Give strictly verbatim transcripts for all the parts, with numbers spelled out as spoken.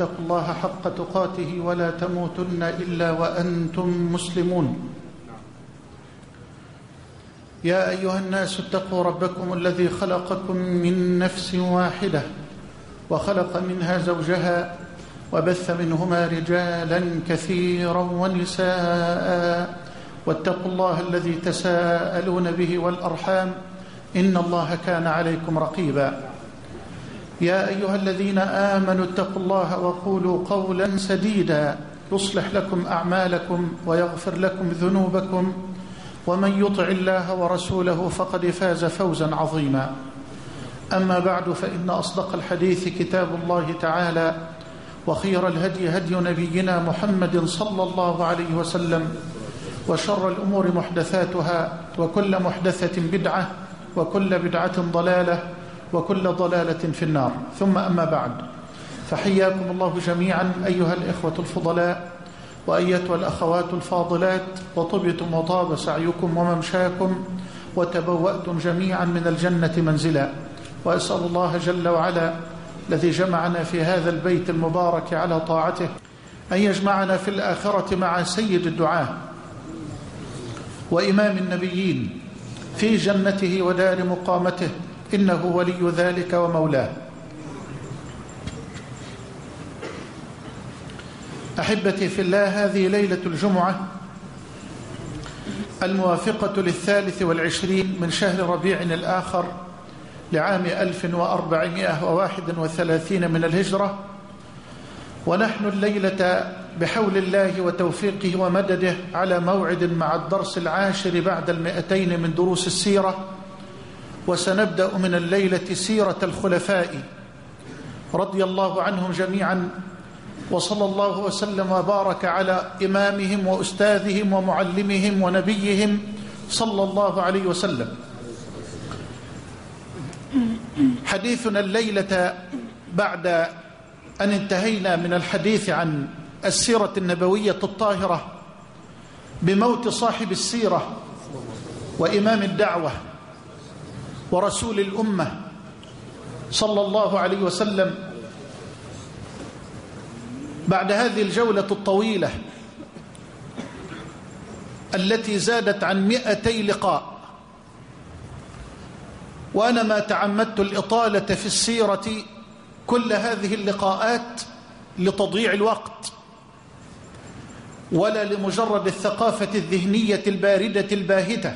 واتقوا الله حق تقاته ولا تموتن إلا وأنتم مسلمون. يا أيها الناس اتقوا ربكم الذي خلقكم من نفس واحدة وخلق منها زوجها وبث منهما رجالا كثيرا ونساء، واتقوا الله الذي تساءلون به والأرحام إن الله كان عليكم رقيبا. يا أيها الذين آمنوا اتقوا الله وقولوا قولا سديدا يصلح لكم أعمالكم ويغفر لكم ذنوبكم، ومن يطع الله ورسوله فقد فاز فوزا عظيما. أما بعد، فإن أصدق الحديث كتاب الله تعالى، وخير الهدي هدي نبينا محمد صلى الله عليه وسلم، وشر الأمور محدثاتها، وكل محدثة بدعة، وكل بدعة ضلالة، وكل ضلالة في النار. ثم أما بعد، فحياكم الله جميعا أيها الإخوة الفضلاء وأيتها الأخوات الفاضلات، وطبتم وطاب سعيكم وممشاكم، وتبوأتم جميعا من الجنة منزلا. وأسأل الله جل وعلا الذي جمعنا في هذا البيت المبارك على طاعته أن يجمعنا في الآخرة مع سيد الدعاة وإمام النبيين في جنته ودار مقامته، إنه ولي ذلك ومولاه. أحبتي في الله، هذه ليلة الجمعة الموافقة للثالث والعشرين من شهر ربيع الآخر لعام ألف وأربعمائة وواحد وثلاثين من الهجرة، ونحن الليلة بحول الله وتوفيقه ومدده على موعد مع الدرس العاشر بعد المئتين من دروس السيرة. وسنبدأ من الليلة سيرة الخلفاء رضي الله عنهم جميعا، وصلى الله وسلم وبارك على إمامهم وأستاذهم ومعلمهم ونبيهم صلى الله عليه وسلم. حديثنا الليلة بعد أن انتهينا من الحديث عن السيرة النبوية الطاهرة بموت صاحب السيرة وإمام الدعوة ورسول الأمة صلى الله عليه وسلم، بعد هذه الجولة الطويلة التي زادت عن مئتي لقاء، وأنا ما تعمدت الإطالة في السيرة كل هذه اللقاءات لتضييع الوقت، ولا لمجرد الثقافة الذهنية الباردة الباهتة،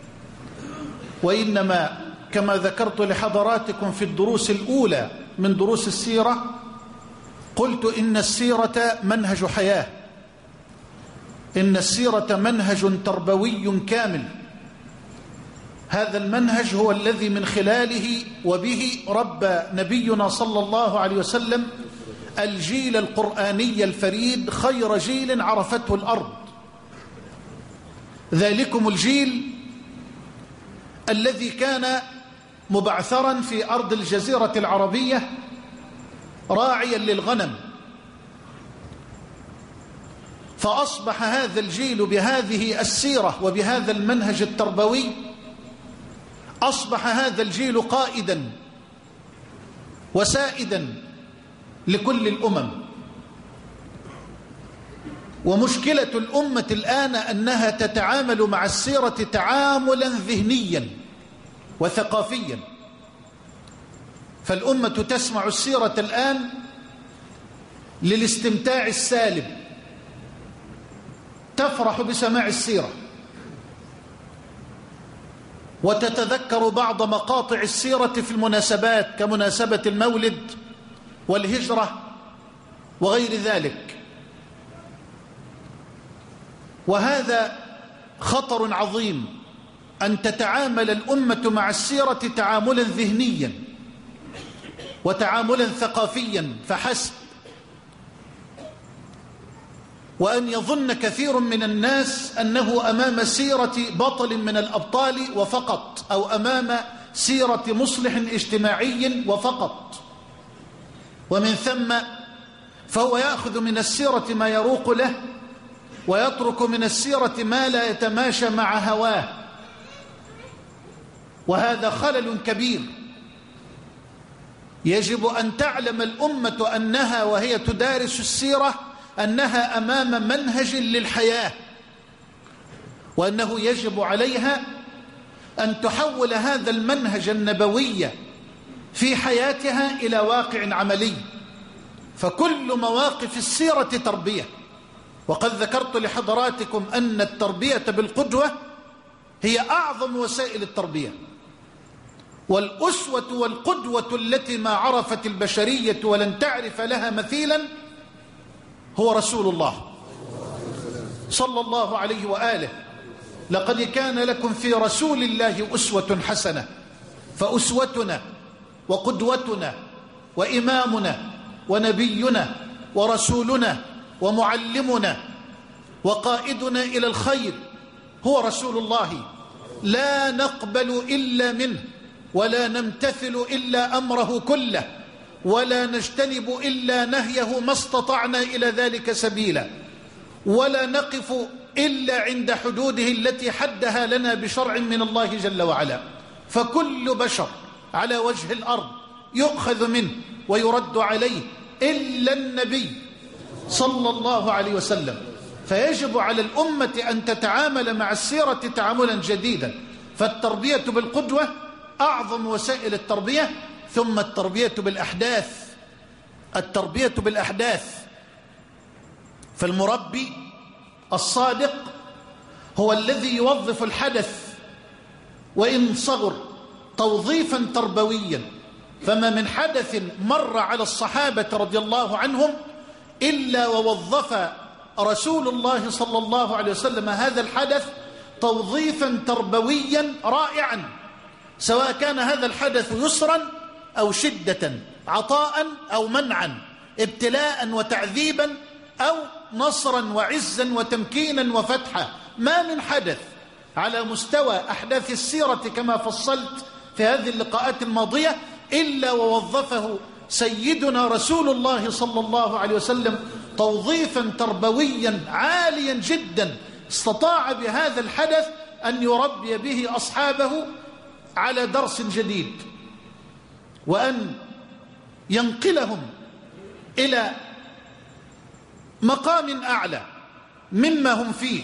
وإنما كما ذكرت لحضراتكم في الدروس الأولى من دروس السيرة، قلت إن السيرة منهج حياة، إن السيرة منهج تربوي كامل. هذا المنهج هو الذي من خلاله وبه ربى نبينا صلى الله عليه وسلم الجيل القرآني الفريد، خير جيل عرفته الأرض. ذلكم الجيل الذي كان مبعثرا في أرض الجزيرة العربية راعيا للغنم، فأصبح هذا الجيل بهذه السيرة وبهذا المنهج التربوي، أصبح هذا الجيل قائدا وسائدا لكل الأمم. ومشكلة الأمة الآن أنها تتعامل مع السيرة تعاملا ذهنيا وثقافيا، فالأمة تسمع السيرة الآن للاستمتاع السالب، تفرح بسماع السيرة وتتذكر بعض مقاطع السيرة في المناسبات كمناسبة المولد والهجرة وغير ذلك، وهذا خطر عظيم أن تتعامل الأمة مع السيرة تعاملا ذهنيا وتعاملا ثقافيا فحسب، وأن يظن كثير من الناس أنه أمام سيرة بطل من الأبطال وفقط، أو أمام سيرة مصلح اجتماعي وفقط، ومن ثم فهو يأخذ من السيرة ما يروق له ويترك من السيرة ما لا يتماشى مع هواه، وهذا خلل كبير يجب أن تعلم الأمة أنها وهي تدارس السيرة أنها أمام منهج للحياة، وأنه يجب عليها أن تحول هذا المنهج النبوي في حياتها إلى واقع عملي. فكل مواقف السيرة تربية، وقد ذكرت لحضراتكم أن التربية بالقدوة هي أعظم وسائل التربية، والأسوة والقدوة التي ما عرفت البشرية ولن تعرف لها مثيلا هو رسول الله صلى الله عليه وآله. لقد كان لكم في رسول الله أسوة حسنة، فأسوتنا وقدوتنا وإمامنا ونبينا ورسولنا ومعلمنا وقائدنا إلى الخير هو رسول الله، لا نقبل إلا منه، ولا نمتثل إلا أمره كله، ولا نجتنب إلا نهيه ما استطعنا إلى ذلك سبيلا، ولا نقف إلا عند حدوده التي حدها لنا بشرع من الله جل وعلا. فكل بشر على وجه الأرض يؤخذ منه ويرد عليه إلا النبي صلى الله عليه وسلم. فيجب على الأمة أن تتعامل مع السيرة تعاملا جديدا. فالتربية بالقدوة أعظم وسائل التربية، ثم التربية بالأحداث. التربية بالأحداث، فالمربي الصادق هو الذي يوظف الحدث وإن صغر توظيفا تربويا. فما من حدث مر على الصحابة رضي الله عنهم إلا ووظف رسول الله صلى الله عليه وسلم هذا الحدث توظيفا تربويا رائعا، سواء كان هذا الحدث يسرا أو شدة، عطاء أو منعا، ابتلاء وتعذيبا أو نصرا وعزا وتمكينا وفتحا. ما من حدث على مستوى أحداث السيرة كما فصلت في هذه اللقاءات الماضية إلا ووظفه سيدنا رسول الله صلى الله عليه وسلم توظيفا تربويا عاليا جدا، استطاع بهذا الحدث أن يربي به أصحابه على درس جديد، وأن ينقلهم إلى مقام أعلى مما هم فيه،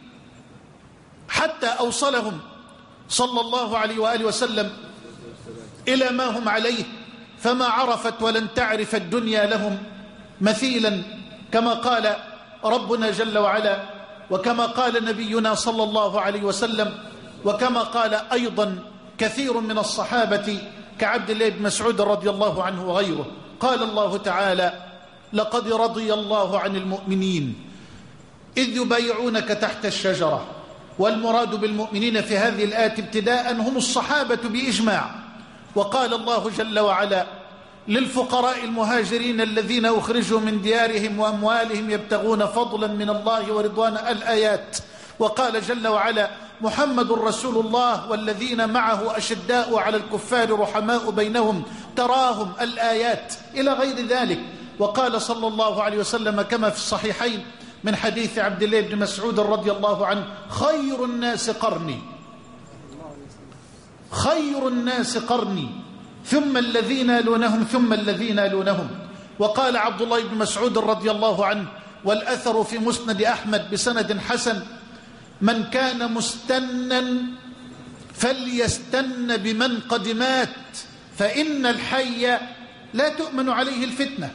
حتى أوصلهم صلى الله عليه وآله وسلم إلى ما هم عليه، فما عرفت ولن تعرف الدنيا لهم مثيلا، كما قال ربنا جل وعلا، وكما قال نبينا صلى الله عليه وسلم، وكما قال أيضا كثير من الصحابة كعبد الله بن مسعود رضي الله عنه وغيره. قال الله تعالى: لقد رضي الله عن المؤمنين إذ يبايعونك تحت الشجرة. والمراد بالمؤمنين في هذه الآية ابتداء هم الصحابة بإجماع. وقال الله جل وعلا للفقراء المهاجرين الذين أخرجوا من ديارهم وأموالهم يبتغون فضلا من الله ورضوانا، الآيات. وقال جل وعلا: محمد رسول الله والذين معه أشداء على الكفار رحماء بينهم تراهم، الآيات، إلى غير ذلك. وقال صلى الله عليه وسلم كما في الصحيحين من حديث عبد الله بن مسعود رضي الله عنه: خير الناس قرني، خير الناس قرني ثم الذين يلونهم ثم الذين يلونهم. وقال عبد الله بن مسعود رضي الله عنه، والأثر في مسند أحمد بسند حسن: من كان مستنا فليستن بمن قد مات فإن الحي لا تؤمن عليه الفتنة.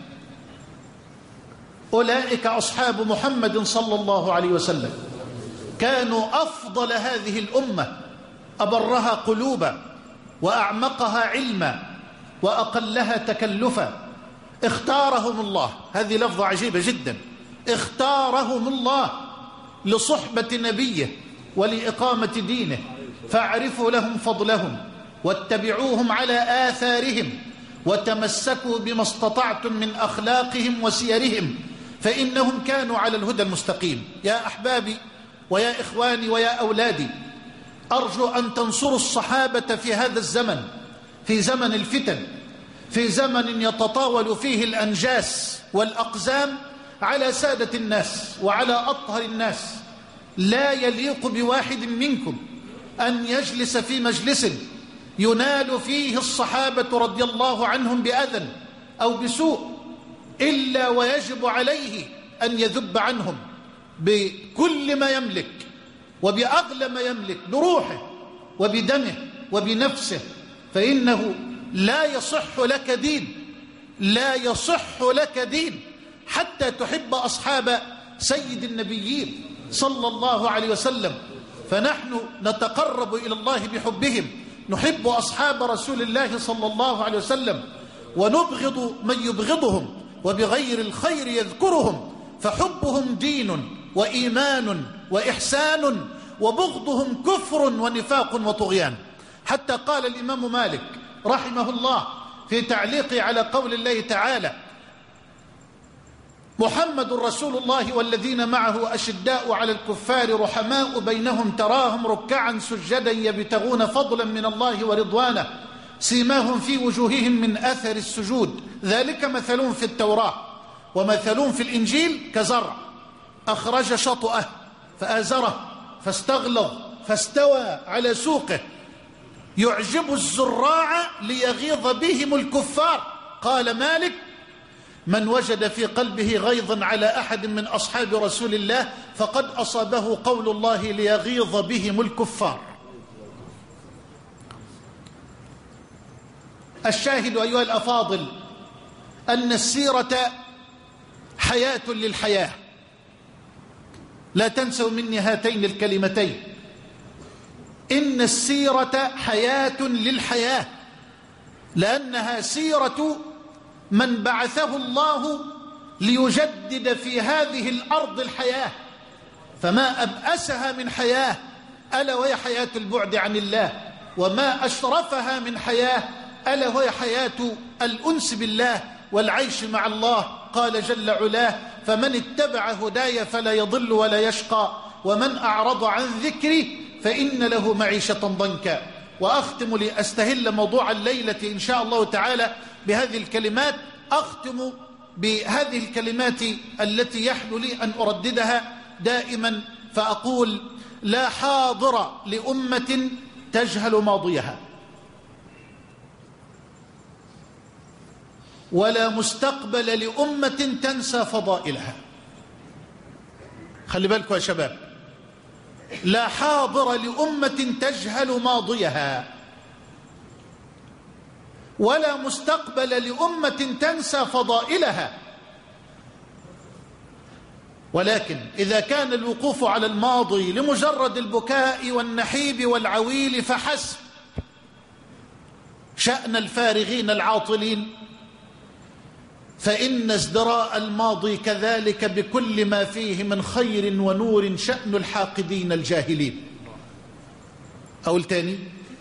أولئك أصحاب محمد صلى الله عليه وسلم، كانوا أفضل هذه الأمة، أبرها قلوبا وأعمقها علما وأقلها تكلفا. اختارهم الله، هذه لفظة عجيبة جدا، اختارهم الله لصحبة نبيه ولإقامة دينه، فاعرفوا لهم فضلهم واتبعوهم على آثارهم وتمسكوا بما استطعتم من أخلاقهم وسيرهم فإنهم كانوا على الهدى المستقيم. يا أحبابي ويا إخواني ويا أولادي، أرجو أن تنصروا الصحابة في هذا الزمن، في زمن الفتن، في زمن يتطاول فيه الأنجاس والأقزام على سادة الناس وعلى أطهر الناس. لا يليق بواحد منكم أن يجلس في مجلس ينال فيه الصحابة رضي الله عنهم بأذى أو بسوء إلا ويجب عليه أن يذب عنهم بكل ما يملك وبأغلى ما يملك، بروحه وبدمه وبنفسه، فإنه لا يصح لك دين، لا يصح لك دين حتى تحب أصحاب سيد النبيين صلى الله عليه وسلم. فنحن نتقرب إلى الله بحبهم، نحب أصحاب رسول الله صلى الله عليه وسلم ونبغض من يبغضهم وبغير الخير يذكرهم، فحبهم دين وإيمان وإحسان، وبغضهم كفر ونفاق وطغيان. حتى قال الإمام مالك رحمه الله في تعليقه على قول الله تعالى: محمد رسول الله والذين معه أشداء على الكفار رحماء بينهم تراهم ركعا سجدا يبتغون فضلا من الله ورضوانه سيماهم في وجوههم من أثر السجود ذلك مثلهم في التوراة ومثلهم في الإنجيل كزرع أخرج شطأه فآزره فاستغلظ فاستوى على سوقه يعجب الزراع ليغيظ بهم الكفار. قال مالك: من وجد في قلبه غيظا على أحد من أصحاب رسول الله فقد أصابه قول الله ليغيظ بهم الكفار. الشاهد أيها الأفاضل أن السيرة حياة للحياة، لا تنسوا مني هاتين الكلمتين، إن السيرة حياة للحياة، لأنها سيرة من بعثه الله ليجدد في هذه الأرض الحياة، فما أبأسها من حياة ألا وهي حياة البعد عن الله، وما أشرفها من حياة ألا وهي حياة الأنس بالله والعيش مع الله. قال جل علاه: فمن اتبع هداي فلا يضل ولا يشقى ومن أعرض عن ذكري فإن له معيشة ضنكا. وأختم لأستهل موضوع الليلة إن شاء الله تعالى بهذه الكلمات، أختم بهذه الكلمات التي يحلو لي أن أرددها دائما، فأقول: لا حاضر لأمة تجهل ماضيها، ولا مستقبل لأمة تنسى فضائلها. خلي بالكم يا شباب، لا حاضر لأمة تجهل ماضيها، ولا مستقبل لأمة تنسى فضائلها. ولكن إذا كان الوقوف على الماضي لمجرد البكاء والنحيب والعويل فحسب، شأن الفارغين العاطلين، فإن ازدراء الماضي كذلك بكل ما فيه من خير ونور شأن الحاقدين الجاهلين. أقول تاني،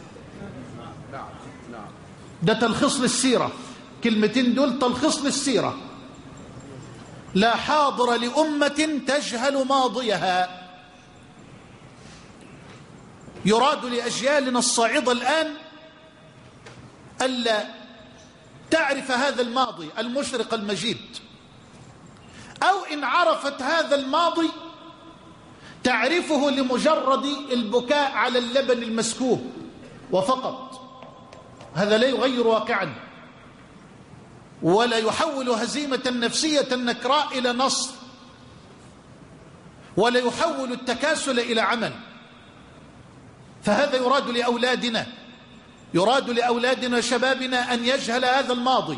ده تلخيص للسيرة، كلمتين دول تلخيص للسيرة. لا حاضر لأمة تجهل ماضيها. يراد لأجيالنا الصاعدة الآن ألا تعرف هذا الماضي المشرق المجيد، أو إن عرفت هذا الماضي تعرفه لمجرد البكاء على اللبن المسكوب وفقط. هذا لا يغير واقعا، ولا يحول هزيمة نفسية النكراء إلى نصر، ولا يحول التكاسل إلى عمل. فهذا يراد لأولادنا، يراد لأولادنا وشبابنا أن يجهل هذا الماضي.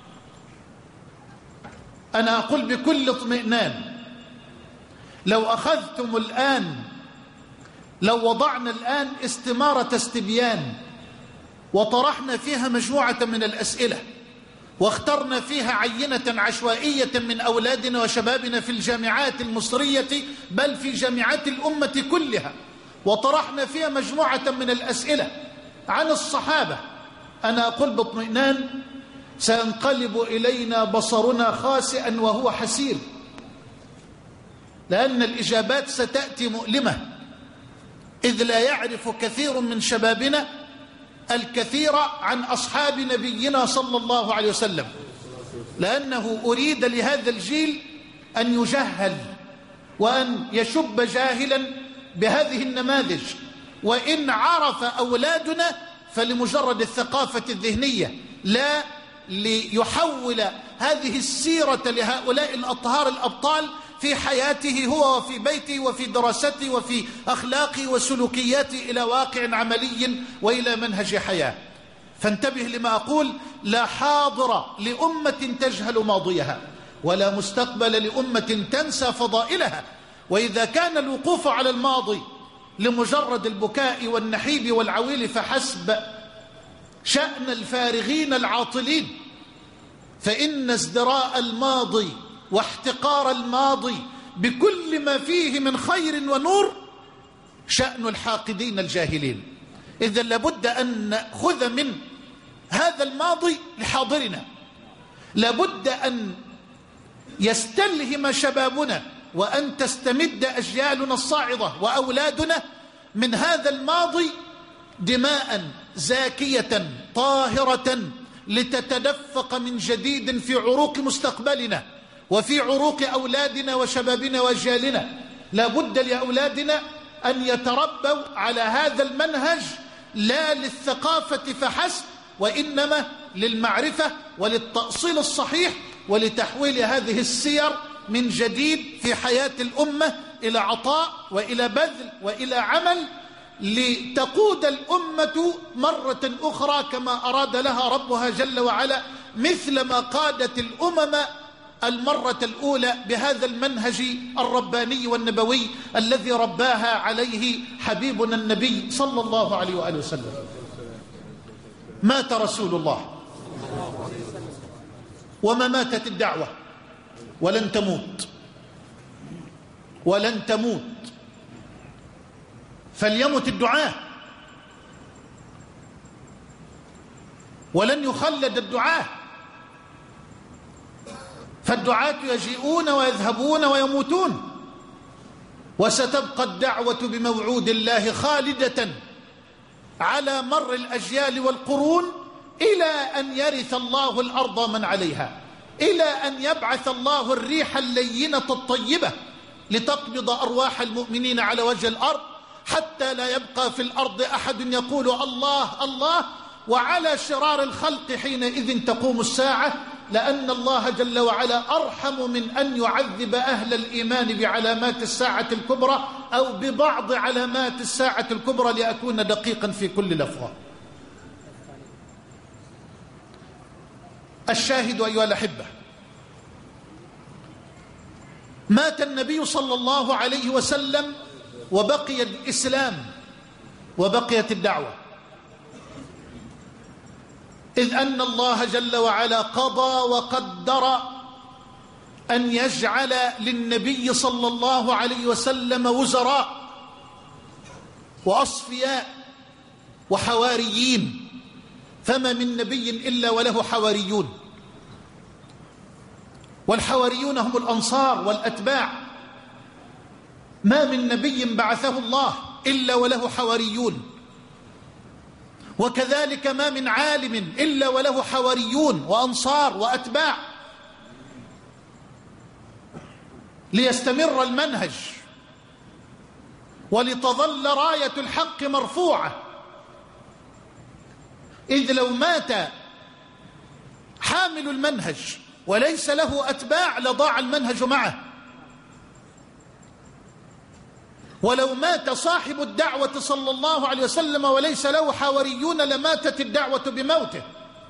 أنا أقول بكل اطمئنان، لو أخذتم الآن، لو وضعنا الآن استمارة استبيان وطرحنا فيها مجموعة من الأسئلة، واخترنا فيها عينة عشوائية من أولادنا وشبابنا في الجامعات المصرية بل في جامعات الأمة كلها، وطرحنا فيها مجموعة من الأسئلة عن الصحابة، أنا أقول باطمئنان سينقلب إلينا بصرنا خاسئا وهو حسير، لأن الإجابات ستأتي مؤلمة، إذ لا يعرف كثير من شبابنا الكثير عن أصحاب نبينا صلى الله عليه وسلم، لأنه أريد لهذا الجيل أن يجهل وأن يشب جاهلا بهذه النماذج. وإن عرف أولادنا فلمجرد الثقافة الذهنية، لا ليحول هذه السيرة لهؤلاء الأطهار الأبطال في حياته هو وفي بيته وفي دراسته وفي أخلاقه وسلوكياته إلى واقع عملي وإلى منهج حياة. فانتبه لما أقول: لا حاضر لأمة تجهل ماضيها، ولا مستقبل لأمة تنسى فضائلها. وإذا كان الوقوف على الماضي لمجرد البكاء والنحيب والعويل فحسب شأن الفارغين العاطلين، فإن ازدراء الماضي واحتقار الماضي بكل ما فيه من خير ونور شأن الحاقدين الجاهلين. إذن لابد أن نأخذ من هذا الماضي لحاضرنا، لابد أن يستلهم شبابنا وأن تستمد أجيالنا الصاعدة وأولادنا من هذا الماضي دماء زاكية طاهرة لتتدفق من جديد في عروق مستقبلنا وفي عروق أولادنا وشبابنا وأجيالنا. لا بد لأولادنا أن يتربوا على هذا المنهج، لا للثقافة فحسب، وإنما للمعرفة وللتأصيل الصحيح ولتحويل هذه السير من جديد في حياة الأمة إلى عطاء وإلى بذل وإلى عمل، لتقود الأمة مرة أخرى كما أراد لها ربها جل وعلا، مثل ما قادت الأمم المرة الأولى بهذا المنهج الرباني والنبوي الذي رباها عليه حبيبنا النبي صلى الله عليه وآله وسلم. مات رسول الله وما ماتت الدعوة، ولن تموت ولن تموت، فليمت الدعاة ولن يخلد الدعاة، فالدعاة يجيئون ويذهبون ويموتون، وستبقى الدعوة بموعود الله خالدة على مر الأجيال والقرون إلى أن يرث الله الأرض من عليها، إلى أن يبعث الله الريح اللينة الطيبة لتقبض أرواح المؤمنين على وجه الأرض، حتى لا يبقى في الأرض أحد يقول الله الله. وعلى شرار الخلق حينئذ تقوم الساعة، لأن الله جل وعلا أرحم من أن يعذب أهل الإيمان بعلامات الساعة الكبرى أو ببعض علامات الساعة الكبرى، لأكون دقيقا في كل لفظة. الشاهد أيها الأحبة، مات النبي صلى الله عليه وسلم وبقي الإسلام وبقيت الدعوة، إذ أن الله جل وعلا قضى وقدر أن يجعل للنبي صلى الله عليه وسلم وزراء وأصفياء وحواريين، فما من نبي إلا وله حواريون، والحواريون هم الأنصار والأتباع. ما من نبي بعثه الله إلا وله حواريون، وكذلك ما من عالم إلا وله حواريون وأنصار وأتباع، ليستمر المنهج ولتظل راية الحق مرفوعة. إذ لو مات حامل المنهج وليس له أتباع لضاع المنهج معه، ولو مات صاحب الدعوة صلى الله عليه وسلم وليس له حواريون لماتت الدعوة بموته.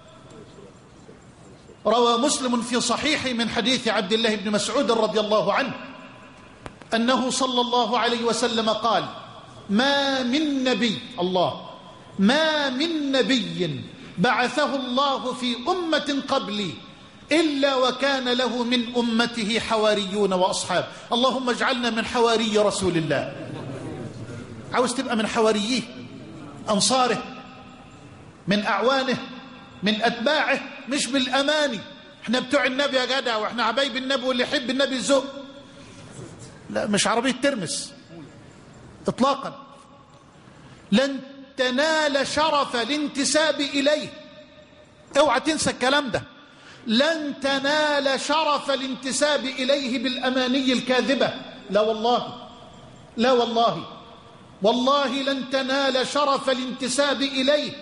روى مسلم في صحيحه من حديث عبد الله بن مسعود رضي الله عنه أنه صلى الله عليه وسلم قال: ما من نبي الله ما من نبي بعثه الله في أمة قبلي إلا وكان له من أمته حواريون وأصحاب. اللهم اجعلنا من حواري رسول الله. عاوز تبقى من حواريه، أنصاره، من أعوانه، من أتباعه، مش بالأماني. احنا بتوع النبي يا جدع، واحنا حبايب النبي واللي يحب النبي زق. لا، مش عربية ترمس إطلاقا. لن تنال شرف الانتساب إليه، اوعى تنسى الكلام ده. لن تنال شرف الانتساب إليه بالأماني الكاذبة، لا والله، لا والله، والله لن تنال شرف الانتساب إليه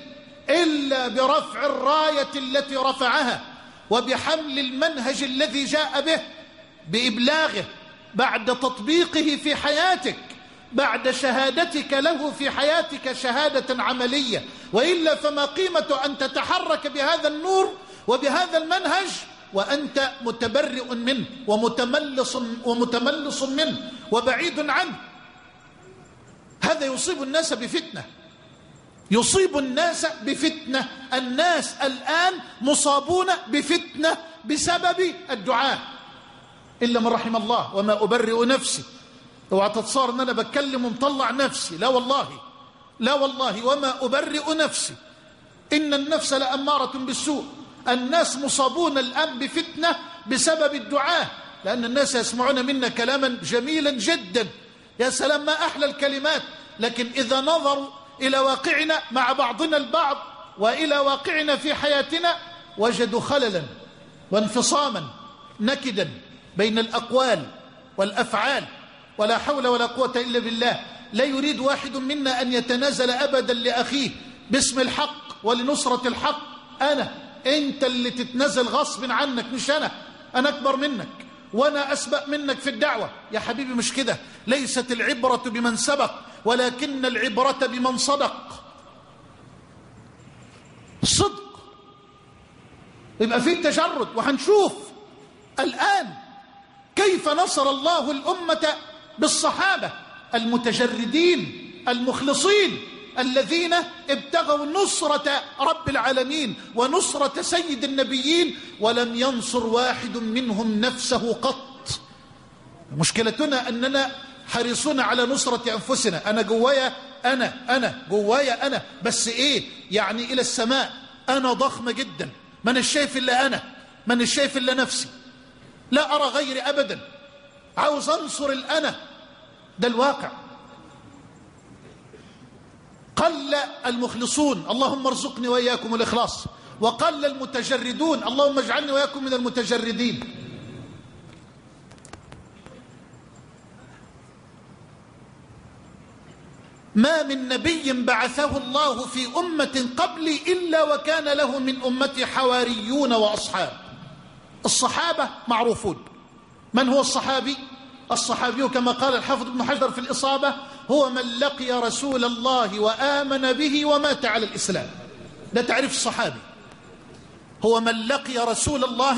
إلا برفع الراية التي رفعها وبحمل المنهج الذي جاء به، بإبلاغه بعد تطبيقه في حياتك، بعد شهادتك له في حياتك شهادة عملية. وإلا فما قيمة أن تتحرك بهذا النور وبهذا المنهج وأنت متبرئ منه ومتملص, ومتملص منه وبعيد عنه؟ هذا يصيب الناس بفتنة، يصيب الناس بفتنة. الناس الآن مصابون بفتنة بسبب الدعاء، إلا من رحم الله. وما أبرئ نفسي، اوعى تتصار ان انا بتكلم ومطلع نفسي، لا والله، لا والله. وما أبرئ نفسي إن النفس لأمارة بالسوء. الناس مصابون الآن بفتنة بسبب الدعاء، لأن الناس يسمعون منا كلاما جميلا جدا، يا سلام ما أحلى الكلمات، لكن إذا نظروا إلى واقعنا مع بعضنا البعض وإلى واقعنا في حياتنا وجدوا خللا وانفصاما نكدا بين الأقوال والأفعال. ولا حول ولا قوة إلا بالله. لا يريد واحد منا أن يتنازل أبدا لأخيه باسم الحق ولنصرة الحق. أنا أنت اللي تتنازل غصب عنك، مش أنا. أنا أكبر منك وأنا أسبق منك في الدعوة. يا حبيبي مش كده. ليست العبرة بمن سبق ولكن العبرة بمن صدق. صدق يبقى فيه تجرد. وهنشوف الآن كيف نصر الله الأمة بالصحابة المتجردين المخلصين الذين ابتغوا نصرة رب العالمين ونصرة سيد النبيين، ولم ينصر واحد منهم نفسه قط. مشكلتنا أننا حريصون على نصرة أنفسنا. أنا جوايا أنا أنا جوايا أنا بس إيه يعني إلى السماء. أنا ضخمة جدا، من الشايف إلا أنا، من الشايف إلا نفسي، لا أرى غيري أبدا. عاوز أنصر الأنا. ده الواقع. قل المخلصون، اللهم ارزقني وإياكم الإخلاص، وقل المتجردون، اللهم اجعلني وإياكم من المتجردين. ما من نبي بعثه الله في أمة قبلي إلا وكان له من أمتي حواريون وأصحاب. الصحابة معروفون. من هو الصحابي؟ الصحابي كما قال الحافظ ابن حجر في الإصابة هو من لقي رسول الله وآمن به ومات على الإسلام. ده تعريف الصحابي. هو من لقي رسول الله،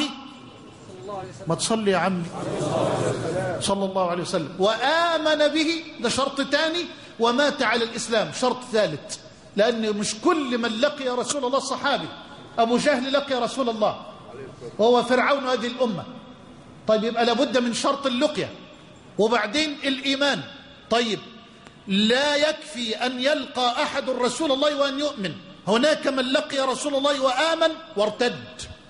ما تصلي يا عمي، صلى الله عليه وسلم، وآمن به، ده شرط تاني، ومات على الإسلام شرط ثالث. لأن مش كل من لقي رسول الله صحابي. أبو جهل لقي رسول الله وهو فرعون هذه الأمة. طيب يبقى لابد من شرط اللقية، وبعدين الإيمان. طيب لا يكفي أن يلقى أحد رسول الله وأن يؤمن. هناك من لقي رسول الله وآمن وارتد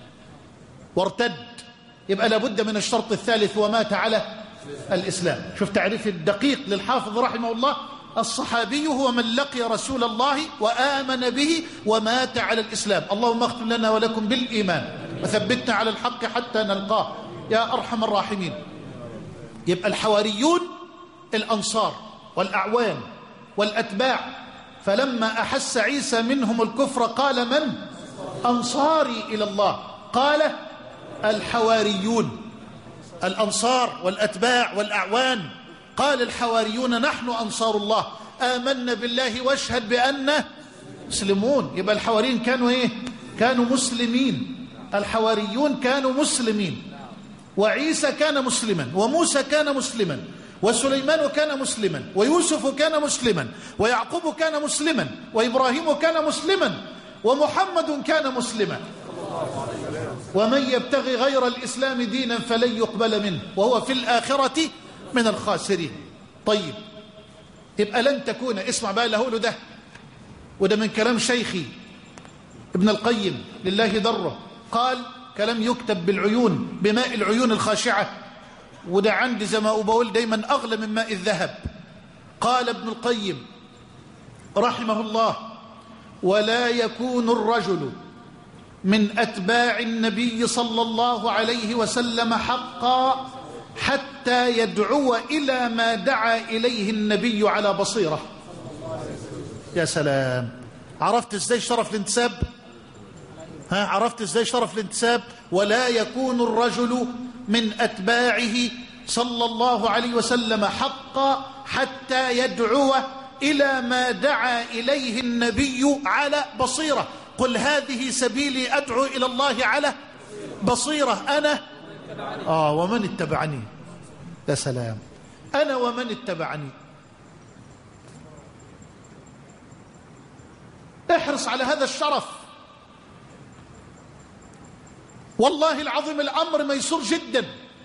وارتد يبقى لابد من الشرط الثالث ومات على الإسلام. شوف تعريف الدقيق للحافظ رحمه الله: الصحابي هو من لقي رسول الله وآمن به ومات على الإسلام. اللهم اختم لنا ولكم بالإيمان وثبتنا على الحق حتى نلقاه يا أرحم الراحمين. يبقى الحواريون الأنصار والأعوان والأتباع. فلما أحس عيسى منهم الكفر قال: من أنصاري إلى الله؟ قال: الحواريون. الأنصار والأتباع والأعوان. قال الحواريون: نحن أنصار الله، آمنا بالله واشهد بأننا مسلمون. يبقى الحواريين كانوا إيه؟ كانوا مسلمين. الحواريون كانوا مسلمين. وعيسى كان مسلما، وموسى كان مسلما، وسليمان كان مسلما، ويوسف كان مسلما، ويعقوب كان مسلما، وإبراهيم كان مسلما، ومحمد كان مسلما. ومن يبتغي غير الإسلام دينا فلن يقبل منه وهو في الآخرة من الخاسرين. طيب يبقى لن تكون، اسمع بقى اللي هقوله ده، وده من كلام شيخي ابن القيم لله ضره. قال كلام يكتب بالعيون، بماء العيون الخاشعة، وده عندي زي ما أقول دايما أغلى من ماء الذهب. قال ابن القيم رحمه الله: ولا يكون الرجل من أتباع النبي صلى الله عليه وسلم حقا حتى يدعو إلى ما دعا إليه النبي على بصيرة. يا سلام، عرفت ازاي شرف الانتساب؟ ها عرفت ازاي شرف الانتساب؟ ولا يكون الرجل من أتباعه صلى الله عليه وسلم حقا حتى يدعو إلى ما دعا إليه النبي على بصيرة. قل هذه سبيلي أدعو إلى الله على بصيرة أنا آه ومن اتبعني. يا سلام، أنا ومن اتبعني. احرص على هذا الشرف، والله العظيم الأمر ميسور جدا.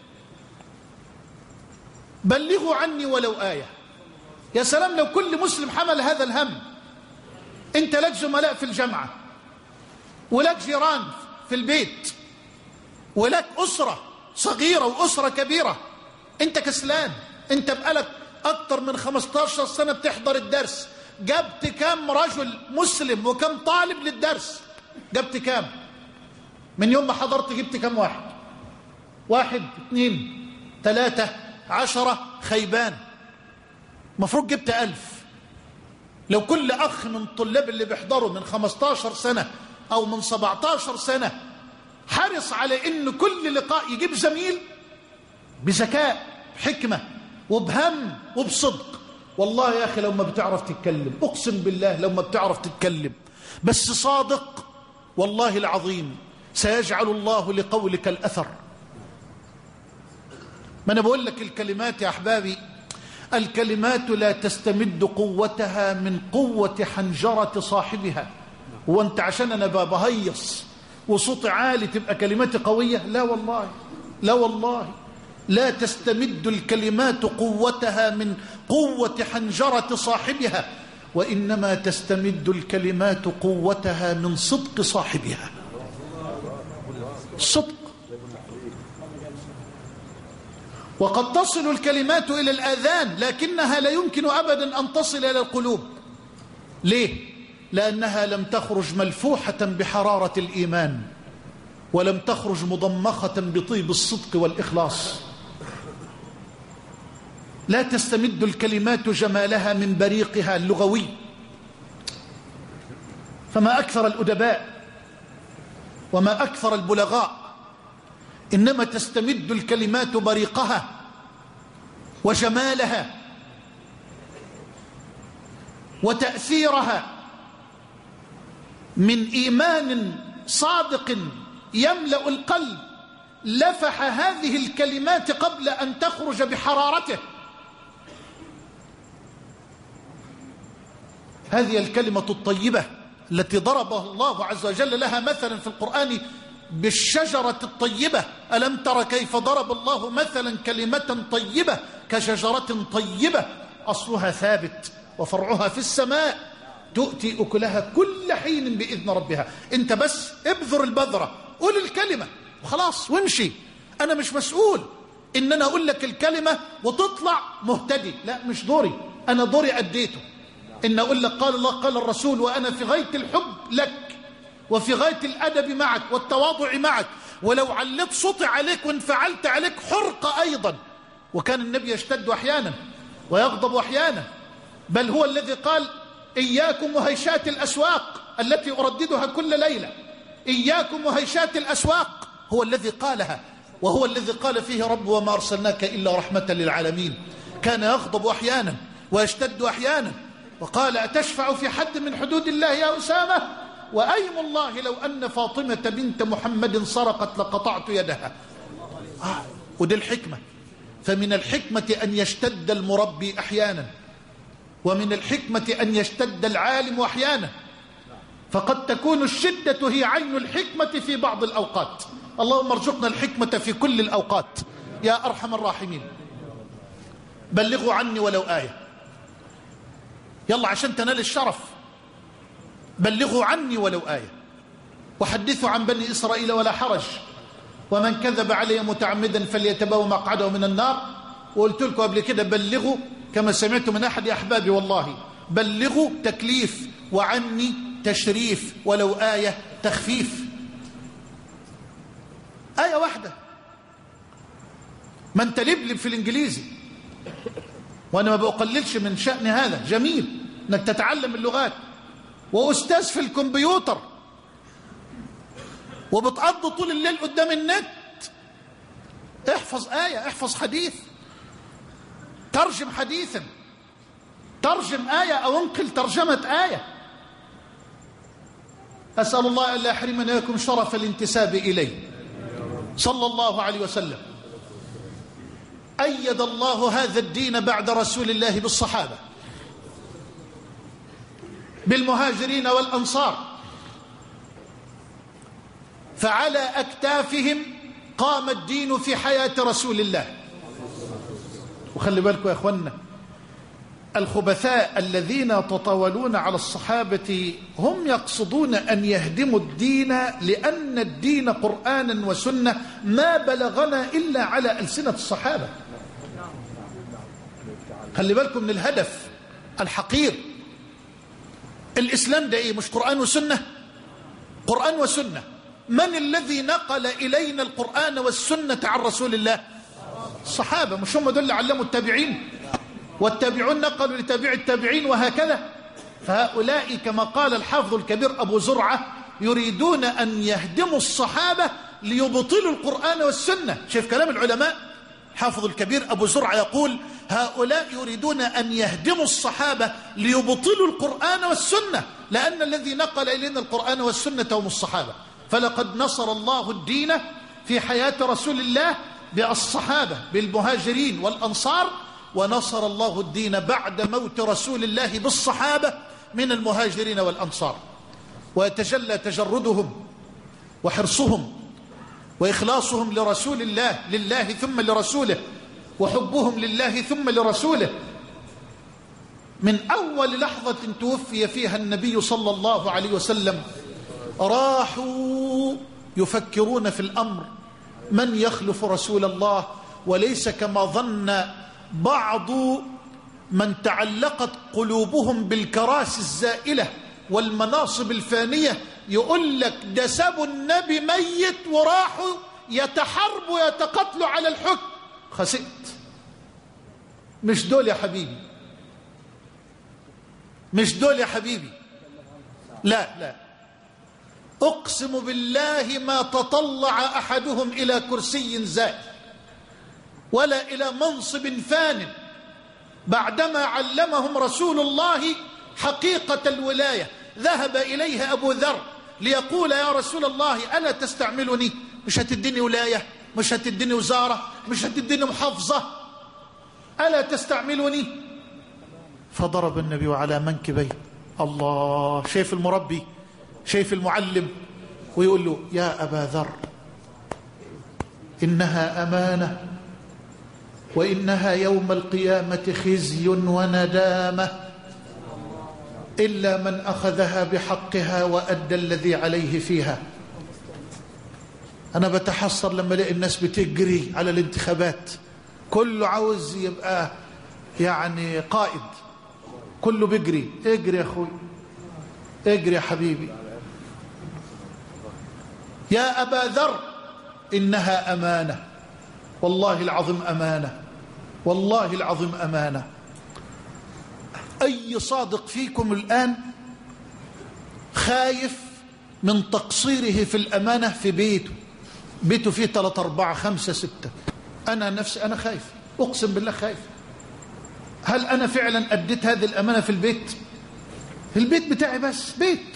بلغوا عني ولو آية. يا سلام لو كل مسلم حمل هذا الهم. انت لك زملاء في الجامعة، ولك جيران في البيت، ولك أسرة صغيرة وأسرة كبيرة. انت كسلان، انت بقالك أكتر من خمسة عشر سنة بتحضر الدرس. جبت كام رجل مسلم وكم طالب للدرس؟ جبت كام؟ من يوم ما حضرت جبت كام واحد؟ واحد، اثنين، ثلاثة، عشرة، خيبان. مفروض جبت ألف. لو كل أخ من الطلاب اللي بيحضروا من خمسة عشر سنة أو من سبعة عشر سنة حرص على إن كل لقاء يجيب زميل بذكاء، بحكمة، وبهم، وبصدق. والله يا أخي لو ما بتعرف تتكلم، أقسم بالله لو ما بتعرف تتكلم بس صادق، والله العظيم سيجعل الله لقولك الأثر. ما أنا بقول لك الكلمات يا أحبابي، الكلمات لا تستمد قوتها من قوة حنجرة صاحبها. وانت عشان أنا بهيص وصوتي عالي تبقى كلماتي قوية؟ لا والله، لا والله، لا تستمد الكلمات قوتها من قوة حنجرة صاحبها، وإنما تستمد الكلمات قوتها من صدق صاحبها. صدق. وقد تصل الكلمات إلى الآذان لكنها لا يمكن أبدا أن تصل إلى القلوب. ليه؟ لأنها لم تخرج ملفوحة بحرارة الإيمان، ولم تخرج مضمخة بطيب الصدق والإخلاص. لا تستمد الكلمات جمالها من بريقها اللغوي. فما أكثر الأدباء وما أكثر البلغاء، إنما تستمد الكلمات بريقها وجمالها وتأثيرها من إيمان صادق يملأ القلب لفح هذه الكلمات قبل أن تخرج بحرارته. هذه الكلمة الطيبة التي ضرب الله عز وجل لها مثلا في القرآن بالشجرة الطيبة. ألم تر كيف ضرب الله مثلا كلمة طيبة كشجرة طيبة أصلها ثابت وفرعها في السماء تؤتي أكلها كل حين بإذن ربها. أنت بس ابذر البذرة، قول الكلمة وخلاص وامشي. أنا مش مسؤول إن أنا أقول لك الكلمة وتطلع مهتدي، لا مش دوري. أنا دوري أديته، إن أقول لك قال الله قال الرسول، وأنا في غاية الحب لك وفي غاية الأدب معك والتواضع معك. ولو علت صوتي عليك وانفعلت عليك حرقة أيضا. وكان النبي يشتد أحيانا ويغضب أحيانا، بل هو الذي قال إياكم وهيشات الأسواق التي أرددها كل ليلة. إياكم وهيشات الأسواق هو الذي قالها، وهو الذي قال فيه رب وما أرسلناك إلا رحمة للعالمين. كان يغضب أحيانا ويشتد أحيانا. وقال أتشفع في حد من حدود الله يا أسامة؟ وأيم الله لو أن فاطمة بنت محمد سرقت لقطعت يدها. آه ودي الحكمة. فمن الحكمة أن يشتد المربي أحيانا، ومن الحكمة أن يشتد العالم أحيانا. فقد تكون الشدة هي عين الحكمة في بعض الأوقات. اللهم ارزقنا الحكمة في كل الأوقات يا أرحم الراحمين. بلغوا عني ولو آية. يلا عشان تنال الشرف، بلغوا عني ولو آية. وحدثوا عن بني إسرائيل ولا حرج، ومن كذب علي متعمدا فليتبوأ مقعده من النار. وقلت لكم قبل كده بلغوا كما سمعت من أحد أحبابي، والله بلغوا تكليف، وعني تشريف، ولو آية تخفيف. آية واحدة. ما انت لبلب في الإنجليزي، وأنا ما بقللش من شأن هذا، جميل أنك تتعلم اللغات، وأستاذ في الكمبيوتر وبتقضي طول الليل قدام النت، احفظ آية، احفظ حديث، ترجم حديثا، ترجم آية أو انقل ترجمة آية. أسأل الله أن لا يحرمنا لكم شرف الانتساب إليه صلى الله عليه وسلم. أيد الله هذا الدين بعد رسول الله بالصحابة، بالمهاجرين والأنصار، فعلى أكتافهم قام الدين في حياة رسول الله. وخلي بالكم يا أخوانا، الخبثاء الذين يتطاولون على الصحابة هم يقصدون أن يهدموا الدين، لأن الدين قرآنا وسنة ما بلغنا إلا على ألسنة الصحابة. خلي بالكم من الهدف الحقير. الإسلام ده إيه؟ مش قرآن وسنة؟ قرآن وسنة. من الذي نقل إلينا القرآن والسنة عن رسول الله؟ الصحابة. مش هم دول اللي علموا التابعين؟ والتابعون نقلوا لتابع التابعين وهكذا. فهؤلاء كما قال الحافظ الكبير أبو زرعة يريدون أن يهدموا الصحابة ليبطلوا القرآن والسنة. شوف كلام العلماء. حافظ الكبير أبو زرعة يقول هؤلاء يريدون أن يهدموا الصحابة ليبطلوا القرآن والسنة، لأن الذي نقل إلينا القرآن والسنة هم الصحابة. فلقد نصر الله الدين في حياة رسول الله بالصحابة، بالمهاجرين والأنصار، ونصر الله الدين بعد موت رسول الله بالصحابة من المهاجرين والأنصار. ويتجلى تجردهم وحرصهم وإخلاصهم لرسول الله، لله ثم لرسوله، وحبهم لله ثم لرسوله. من أول لحظة توفي فيها النبي صلى الله عليه وسلم راحوا يفكرون في الأمر من يخلف رسول الله، وليس كما ظن بعض من تعلقت قلوبهم بالكراسي الزائلة والمناصب الفانية، يقول لك ده سابوا النبي ميت وراحوا يتحاربوا يتقاتلوا على الحكم. خسئت. مش دول يا حبيبي، مش دول يا حبيبي. لا لا، أقسم بالله ما تطلع أحدهم إلى كرسي زائل ولا إلى منصب فان بعدما علمهم رسول الله حقيقة الولاية. ذهب إليه أبو ذر ليقول يا رسول الله ألا تستعملني؟ مش هتديني ولاية، مش هتديني وزارة، مش هتديني محافظة، ألا تستعملني؟ فضرب النبي على منكبيه. الله، شايف المربي، شايف المعلم، ويقول له يا أبا ذر إنها أمانة، وإنها يوم القيامة خزي وندامة، إلا من أخذها بحقها وأدى الذي عليه فيها. أنا بتحسر لما الاقي الناس بتجري على الانتخابات، كله عاوز يبقى يعني قائد، كله بيجري. اجري يا أخوي، اجري يا حبيبي. يا أبا ذر إنها أمانة، والله العظيم أمانة، والله العظيم أمانة. أي صادق فيكم الآن خايف من تقصيره في الأمانة في بيته؟ بيته فيه ثلاثة أربعة خمسة ستة. أنا نفسي أنا خايف، أقسم بالله خايف. هل أنا فعلا أديت هذه الأمانة في البيت؟ في البيت بتاعي بس، بيت.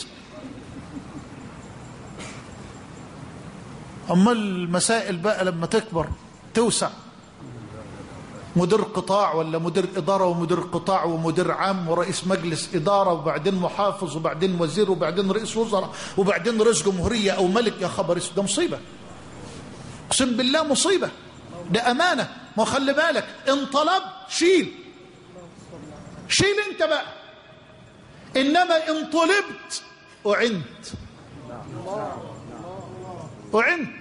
أما المسائل بقى لما تكبر توسع، مدير قطاع ولا مدير إدارة ومدير قطاع ومدير عام ورئيس مجلس إدارة وبعدين محافظ وبعدين وزير وبعدين رئيس وزراء وبعدين رئيس جمهورية أو ملك، يا خبر اسود، ده مصيبة، اقسم بالله مصيبة. ده أمانة. ما خلي بالك، إن طلب شيل شيل أنت بقى، إنما إن طلبت أعنت أعنت.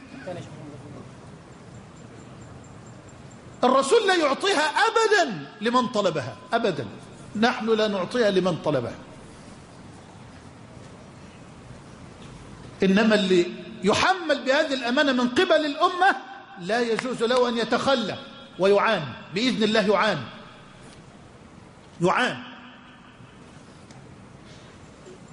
الرسول لا يعطيها أبدا لمن طلبها، أبدا. نحن لا نعطيها لمن طلبها، إنما اللي يحمل بهذه الأمانة من قبل الأمة لا يجوز له أن يتخلى ويعان، بإذن الله يعان يعان.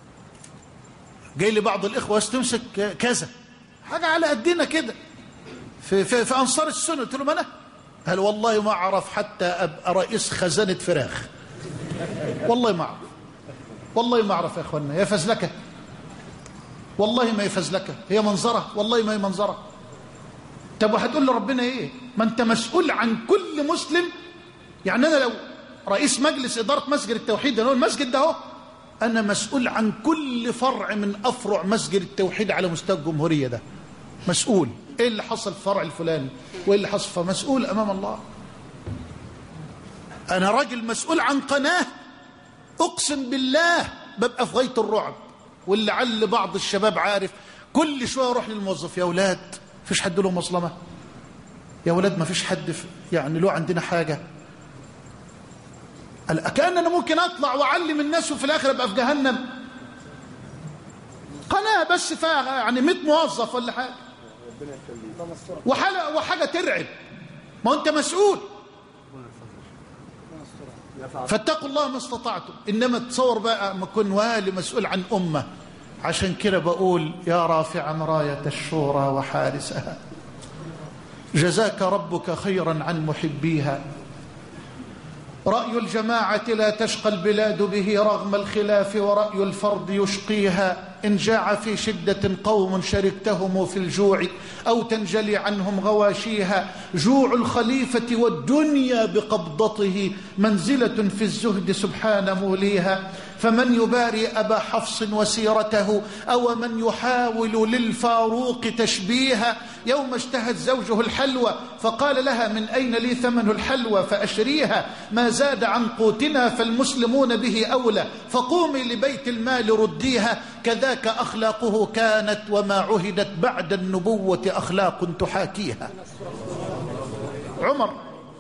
جاي لي بعض الإخوة استمسك كذا حاجة على قدنا كده في, في, في أنصار السنة. قلت له ما أنا قال والله ما أعرف حتى أبقى رئيس خزانة فراخ، والله ما أعرف، والله ما أعرف يا أخوانا، يا فزلكة والله ما يفزلكة، هي منظرة والله ما هي منظرة. طب وهتقول لربنا إيه؟ ما أنت مسؤول عن كل مسلم. يعني أنا لو رئيس مجلس إدارة مسجد التوحيد ده، المسجد ده هو أنا مسؤول عن كل فرع من أفرع مسجد التوحيد على مستوى الجمهورية، ده مسؤول. إيه اللي حصل في فرع الفلاني وإيه اللي حصل، فمسؤول أمام الله. أنا راجل مسؤول عن قناة أقسم بالله ببقى في غاية الرعب، واللي عل بعض الشباب عارف كل شوية أروح للموظف، يا أولاد فيش حد له مظلمة، يا أولاد ما فيش حد يعني له عندنا حاجة. كأن أنا ممكن أطلع وأعلم الناس وفي الآخر أبقى في جهنم. قناة بس فيها يعني مئة موظف ولا حاجة، وحاجة, وحاجة ترعب. ما أنت مسؤول، فاتقوا الله ما استطعتم. إنما تصور بقى ما كن والي مسؤول عن أمة. عشان كده بقول يا رافعا راية الشورى وحارسها، جزاك ربك خيرا عن محبيها. رأي الجماعة لا تشقى البلاد به رغم الخلاف، ورأي الفرد يشقيها. إن جاع في شدة قوم شركتهم في الجوع، أو تنجلي عنهم غواشيها. جوع الخليفة والدنيا بقبضته، منزلة في الزهد سبحان موليها. فمن يباري أبا حفص وسيرته، أو من يحاول للفاروق تشبيها. يوم اشتهت زوجه الحلوى فقال لها من أين لي ثمن الحلوى فأشريها. ما زاد عن قوتنا فالمسلمون به أولى، فقومي لبيت المال رديها. كذاك أخلاقه كانت، وما عهدت بعد النبوة أخلاق تحاكيها. عمر.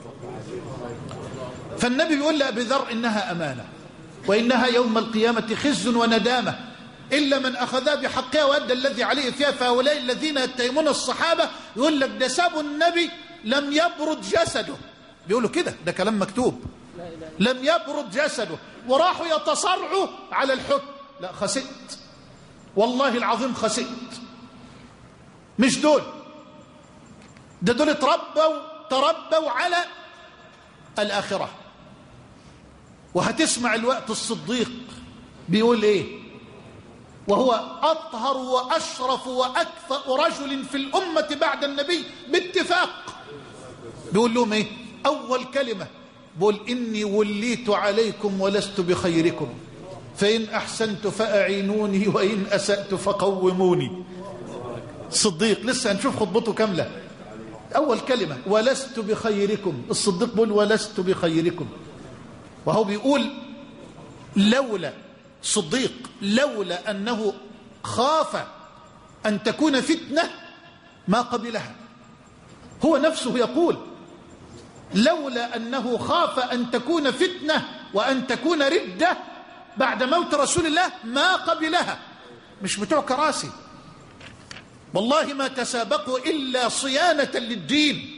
فالنبي يقول لأبي ذر إنها أمانة، وإنها يوم القيامة خز وندامة، إلا من أخذها بحقها وأدى الذي عليه فيها. فهؤلاء الذين يتهمون الصحابة يقول لك ده سابوا النبي لم يبرد جسده، بيقولوا كده، ده كلام مكتوب، لم يبرد جسده، وراحوا يتصارعوا على الحكم. لا خسئت، والله العظيم خسئت. مش دول، ده دول تربوا تربوا على الآخرة. وهتسمع الوقت الصديق بيقول ايه، وهو أطهر وأشرف وأكفأ رجل في الأمة بعد النبي باتفاق. بيقول لهم ايه أول كلمة؟ بيقول إني وليت عليكم ولست بخيركم، فإن أحسنت فأعينوني وإن أسأت فقوموني. الصديق لسه هنشوف خطبته كاملة. أول كلمة ولست بخيركم، الصديق بيقول ولست بخيركم. وهو بيقول لولا صديق لولا أنه خاف أن تكون فتنة ما قبلها. هو نفسه يقول لولا أنه خاف أن تكون فتنة وأن تكون ردة بعد موت رسول الله ما قبلها. مش بتوع كراسي، والله ما تسابقوا إلا صيانة للدين،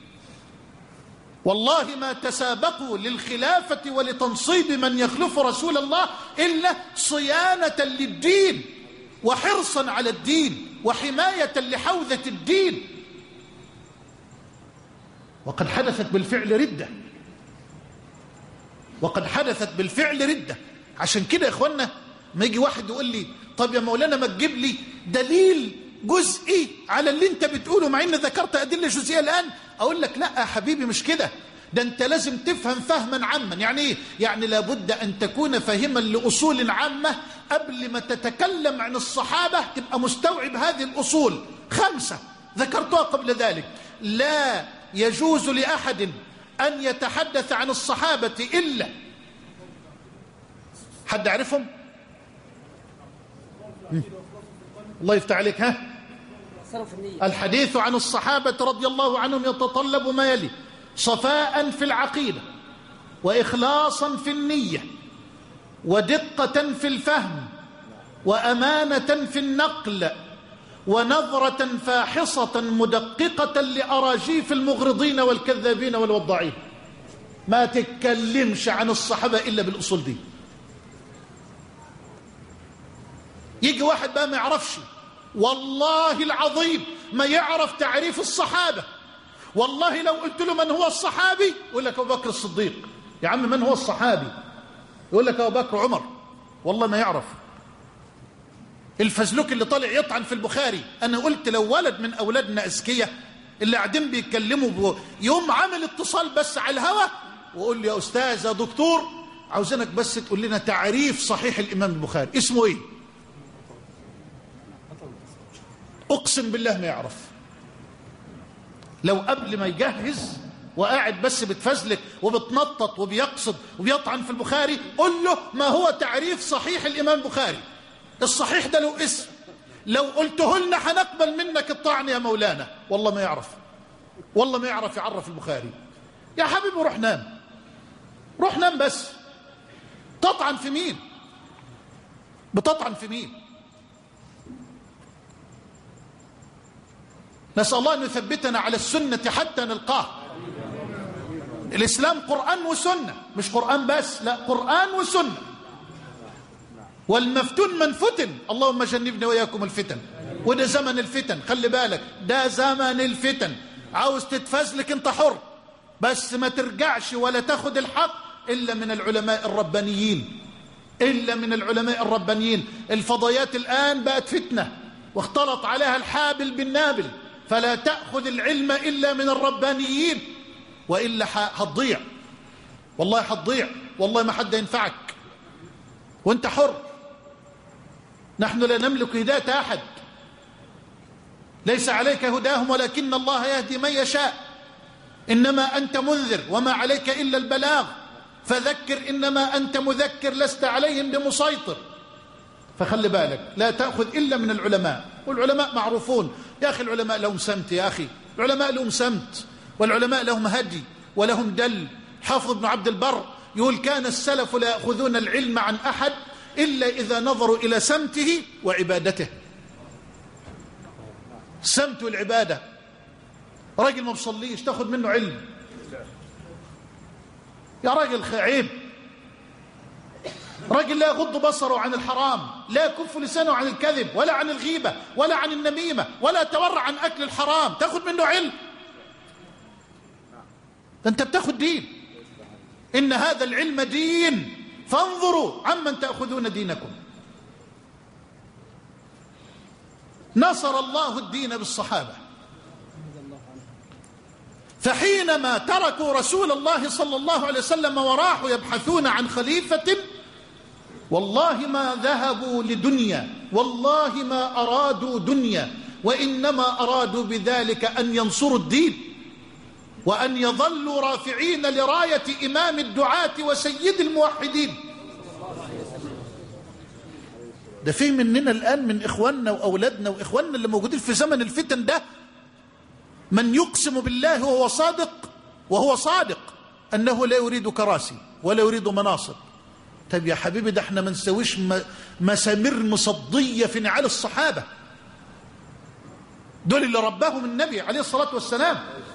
والله ما تسابقوا للخلافة ولتنصيب من يخلف رسول الله إلا صيانة للدين وحرصا على الدين وحماية لحوزة الدين. وقد حدثت بالفعل ردة، وقد حدثت بالفعل ردة. عشان كده يا إخوانا ما يجي واحد يقول لي طب يا مولانا ما تجيب لي دليل جزئي على اللي انت بتقوله مع ان ذكرت أدلة جزئية الآن، أقول لك لا يا حبيبي مش كده، ده انت لازم تفهم فهما عاما. يعني ايه؟ يعني لابد أن تكون فاهما لأصول عامة قبل ما تتكلم عن الصحابة، تبقى مستوعب هذه الأصول خمسة ذكرتها قبل ذلك. لا يجوز لأحد أن يتحدث عن الصحابة إلا حد عرفهم؟ الله يفتح عليك. ها؟ الحديث عن الصحابة رضي الله عنهم يتطلب ما يلي: صفاء في العقيدة، وإخلاصا في النية، ودقة في الفهم، وأمانة في النقل، ونظرة فاحصة مدققة لأراجيف المغرضين والكذابين والوضاعين. ما تتكلمش عن الصحابة إلا بالأصول دي. يجي واحد بقى ما يعرفش، والله العظيم ما يعرف تعريف الصحابة. والله لو قلت له من هو الصحابي يقول لك أبو بكر الصديق. يا عم من هو الصحابي؟ يقول لك أبو بكر عمر. والله ما يعرف. الفزلوك اللي طالع يطعن في البخاري، أنا قلت لو ولد من أولادنا أذكياء اللي قاعدين بيتكلموا يوم عامل اتصال بس على الهوا وقول لي يا أستاذ يا دكتور عاوزينك بس تقول لنا تعريف صحيح الإمام البخاري اسمه إيه؟ أقسم بالله ما يعرف. لو قبل ما يجهز وقاعد بس بتفزلك وبتنطط وبيقصد وبيطعن في البخاري قل له ما هو تعريف صحيح الإمام البخاري. الصحيح ده له اسم، لو قلته لنا هنقبل منك الطعن يا مولانا. والله ما يعرف، والله ما يعرف يعرف البخاري. يا حبيبي روح نام، روح نام بس. تطعن في مين؟ بتطعن في مين؟ نسأل الله أن يثبتنا على السنة حتى نلقاه. الإسلام قرآن وسنة، مش قرآن بس، لا قرآن وسنة. والمفتون من فتن، اللهم جنبنا وإياكم الفتن. وده زمن الفتن، خلي بالك ده زمن الفتن. عاوز تتفزلك انت حر، بس ما ترجعش ولا تاخد الحق إلا من العلماء الربانيين، إلا من العلماء الربانيين. الفضيات الآن بقت فتنة واختلط عليها الحابل بالنابل، فلا تأخذ العلم إلا من الربانيين وإلا هتضيع. والله هتضيع، والله ما حد ينفعك وانت حر. نحن لا نملك هداية أحد، ليس عليك هداهم ولكن الله يهدي من يشاء. إنما أنت منذر وما عليك إلا البلاغ، فذكر إنما أنت مذكر لست عليهم بمسيطر. فخلي بالك لا تأخذ إلا من العلماء، والعلماء معروفون. يا أخي العلماء لهم سمت، يا أخي العلماء لهم سمت، والعلماء لهم هدي ولهم دل. حافظ ابن عبد البر يقول كان السلف لا يأخذون العلم عن أحد إلا إذا نظروا إلى سمته وعبادته. سمت والعبادة. راجل ما بصليش تاخذ منه علم؟ يا راجل عيب. راجل لا يغض بصره عن الحرام، لا يكف لسانه عن الكذب ولا عن الغيبة ولا عن النميمة ولا يتورع عن أكل الحرام، تاخذ منه علم؟ أنت بتاخذ دين. إن هذا العلم دين فانظروا عمن تأخذون دينكم. نصر الله الدين بالصحابة، فحينما تركوا رسول الله صلى الله عليه وسلم وراحوا يبحثون عن خليفة والله ما ذهبوا لدنيا، والله ما أرادوا دنيا، وإنما أرادوا بذلك أن ينصروا الدين وأن يظلوا رافعين لراية إمام الدعاة وسيد الموحدين. ده في مننا الآن من إخواننا وأولادنا وإخواننا اللي موجودين في زمن الفتن ده من يقسم بالله وهو صادق وهو صادق أنه لا يريد كراسي ولا يريد مناصب. طيب يا حبيبي ده احنا ما نسويش مسامير مصدية في نعال الصحابة، دول اللي رباهم النبي عليه الصلاة والسلام.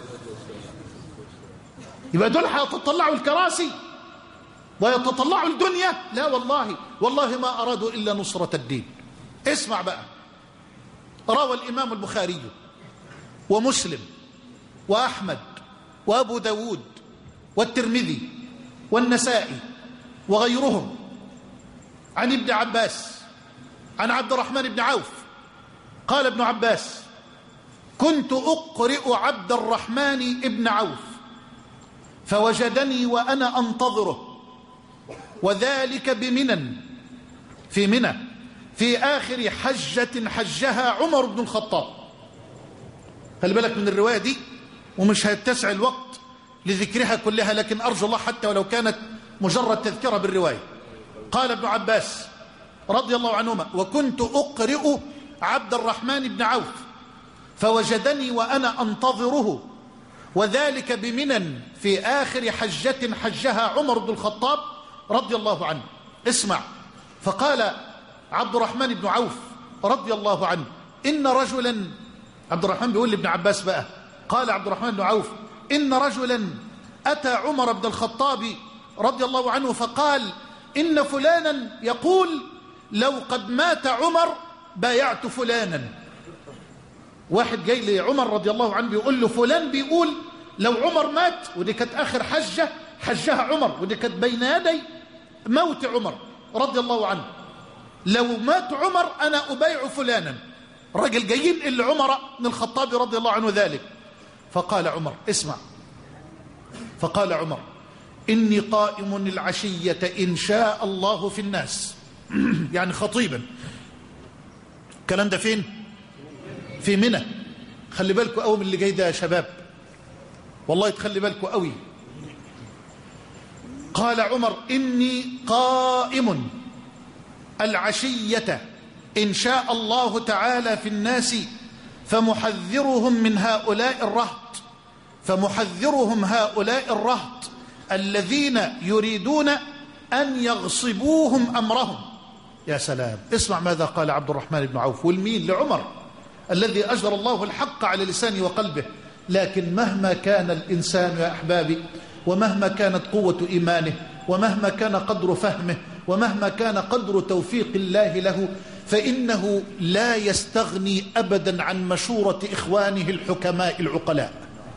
يبقى دول هيتطلعوا الكراسي ويتطلعوا الدنيا؟ لا والله، والله ما أرادوا إلا نصرة الدين. اسمع بقى، روى الإمام البخاري ومسلم وأحمد وأبو داود والترمذي والنسائي وغيرهم عن ابن عباس عن عبد الرحمن بن عوف قال ابن عباس كنت أقرئ عبد الرحمن بن عوف فوجدني وأنا أنتظره، وذلك بمنى في منى في آخر حجة حجها عمر بن الخطاب. خلي بالك من الرواية دي ومش هيتسع الوقت لذكرها كلها، لكن أرجو الله حتى ولو كانت مجرد تذكرة بالرواية. قال ابن عباس رضي الله عنهما وكنت أقرئ عبد الرحمن بن عوف فوجدني وأنا أنتظره، وذلك بمنى في آخر حجة حجها عمر بن الخطاب رضي الله عنه. اسمع، فقال عبد الرحمن بن عوف رضي الله عنه إن رجلا، عبد الرحمن بيقول لابن عباس بقى، قال عبد الرحمن بن عوف إن رجلا أتى عمر بن الخطاب رضي الله عنه فقال إن فلانا يقول لو قد مات عمر بايعت فلانا. واحد جاي لعمر رضي الله عنه بيقول له فلان بيقول لو عمر مات، ودي كانت آخر حجة حجها عمر، ودي كانت بين يدي موت عمر رضي الله عنه، لو مات عمر أنا أبايع فلانا. الرجل جايين إلا عمر بن الخطاب رضي الله عنه ذلك. فقال عمر اسمع، فقال عمر إني قائم العشية إن شاء الله في الناس يعني خطيبا. الكلام ده فين؟ في منى. خلي بالكوا قوي من اللي جاي ده يا شباب، والله تخلي بالكوا قوي. قال عمر إني قائم العشية إن شاء الله تعالى في الناس فمحذرهم من هؤلاء الرهط، فمحذرهم هؤلاء الرهط الذين يريدون أن يغصبوهم أمرهم. يا سلام، اسمع ماذا قال عبد الرحمن بن عوف، والمين؟ لعمر الذي أجر الله الحق على لسانه وقلبه. لكن مهما كان الإنسان يا أحبابي، ومهما كانت قوة إيمانه، ومهما كان قدر فهمه، ومهما كان قدر توفيق الله له، فإنه لا يستغني أبدا عن مشورة إخوانه الحكماء العقلاء.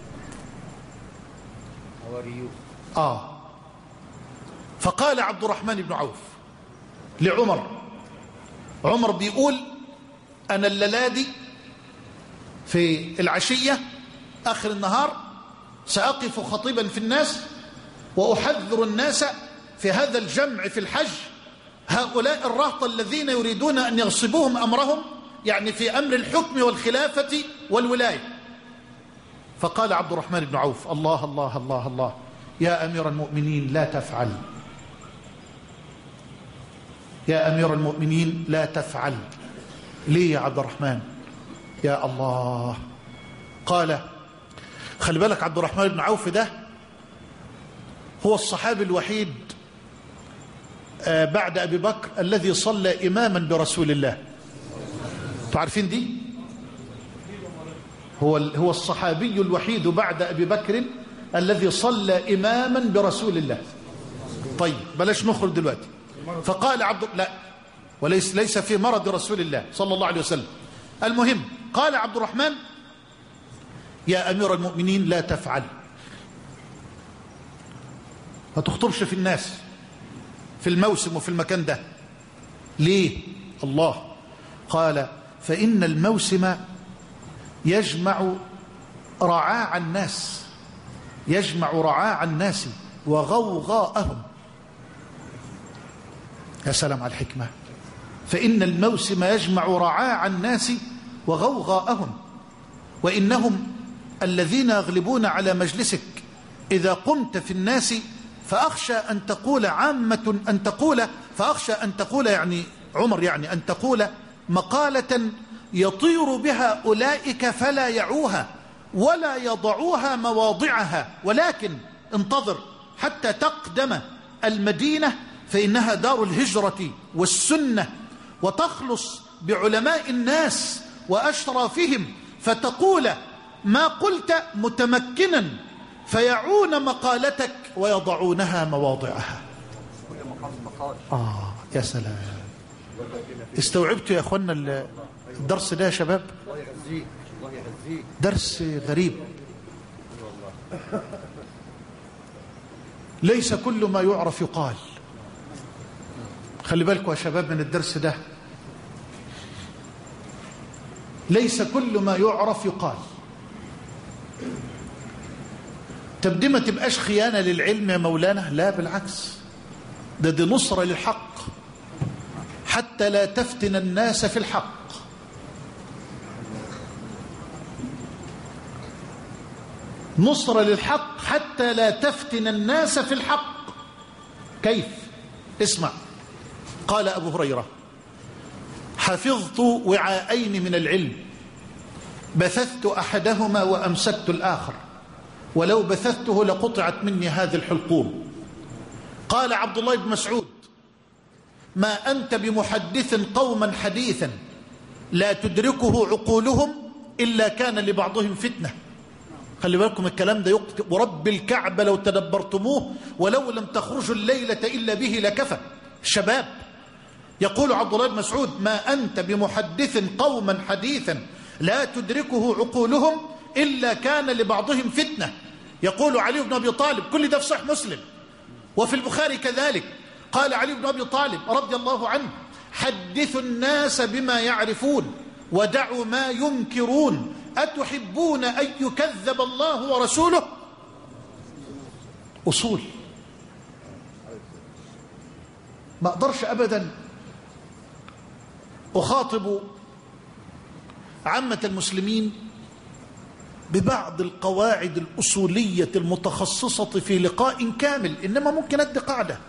آه فقال عبد الرحمن بن عوف لعمر، عمر بيقول أنا الليلة في العشية آخر النهار سأقف خطيبا في الناس وأحذر الناس في هذا الجمع في الحج هؤلاء الرهط الذين يريدون أن يغصبوهم أمرهم، يعني في أمر الحكم والخلافة والولاية. فقال عبد الرحمن بن عوف الله الله الله الله يا أمير المؤمنين لا تفعل، يا أمير المؤمنين لا تفعل. ليه يا عبد الرحمن؟ يا الله. قال خلي بالك عبد الرحمن بن عوف ده هو الصحابي الوحيد بعد أبي بكر الذي صلى إماما برسول الله. تعرفين دي؟ هو هو الصحابي الوحيد بعد أبي بكر الذي صلى إماما برسول الله. طيب بلاش نخرج دلوقتي. فقال عبد لا وليس ليس في مرض رسول الله صلى الله عليه وسلم. المهم قال عبد الرحمن يا أمير المؤمنين لا تفعل، ما تخطبش في الناس في الموسم وفي المكان ده. ليه؟ الله قال فإن الموسم يجمع رعاع الناس، يجمع رعاع الناس وغوغاءهم. يا سلام على الحكمة. فإن الموسم يجمع رعاع الناس وغوغاءهم، وإنهم الذين يغلبون على مجلسك إذا قمت في الناس فأخشى أن تقول عامة أن تقول فأخشى أن تقول يعني عمر يعني أن تقول مقالة يطير بها أولئك فلا يعوها ولا يضعوها مواضعها، ولكن انتظر حتى تقدم المدينة فإنها دار الهجرة والسنة، وتخلص بعلماء الناس وأشرافهم فتقول ما قلت متمكنا فيعون مقالتك ويضعونها مواضعها. آه يا سلام. استوعبتوا يا أخوانا الدرس ده يا شباب؟ درس غريب. ليس كل ما يعرف يقال. خلي بالكم يا شباب من الدرس ده، ليس كل ما يعرف يقال. تبدي ما تبقاش خيانة للعلم يا مولانا، لا بالعكس، ده دي نصرة للحق حتى لا تفتن الناس في الحق. نصرة للحق حتى لا تفتن الناس في الحق. كيف؟ اسمع. قال أبو هريرة حفظت وعاءين من العلم بثثت أحدهما وأمسكت الآخر ولو بثثته لقطعت مني هذه الحلقوم. قال عبد الله بن مسعود ما أنت بمحدث قوما حديثا لا تدركه عقولهم إلا كان لبعضهم فتنة. خلي بالكم الكلام ده يقتل، ورب الكعبة لو تدبرتموه ولو لم تخرجوا الليلة إلا به لكفى. شباب يقول عبد الله بن مسعود: ما أنت بمحدث قوما حديثا لا تدركه عقولهم إلا كان لبعضهم فتنة. يقول علي بن أبي طالب، كل ده في صحيح مسلم وفي البخاري كذلك، قال علي بن أبي طالب رضي الله عنه: حدثوا الناس بما يعرفون ودعوا ما ينكرون، أتحبون أن يكذب الله ورسوله؟ أصول. ما أقدرش أبدا أخاطب عامة المسلمين ببعض القواعد الأصولية المتخصصة في لقاء كامل، إنما ممكن أدي قاعدة،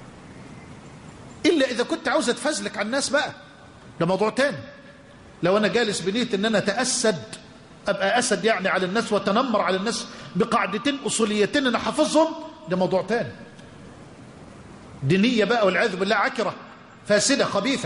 إلا إذا كنت عاوز أتفزلك على الناس بقى، ده موضوع تاني. لو أنا جالس بنية إن أنا أتأسد، أبقى أسد يعني على الناس وتنمر على الناس بقاعدتين أصوليتين أنا حافظهم، ده موضوع تاني. دينية بقى والعياذ بالله، عكرة فاسدة خبيثة.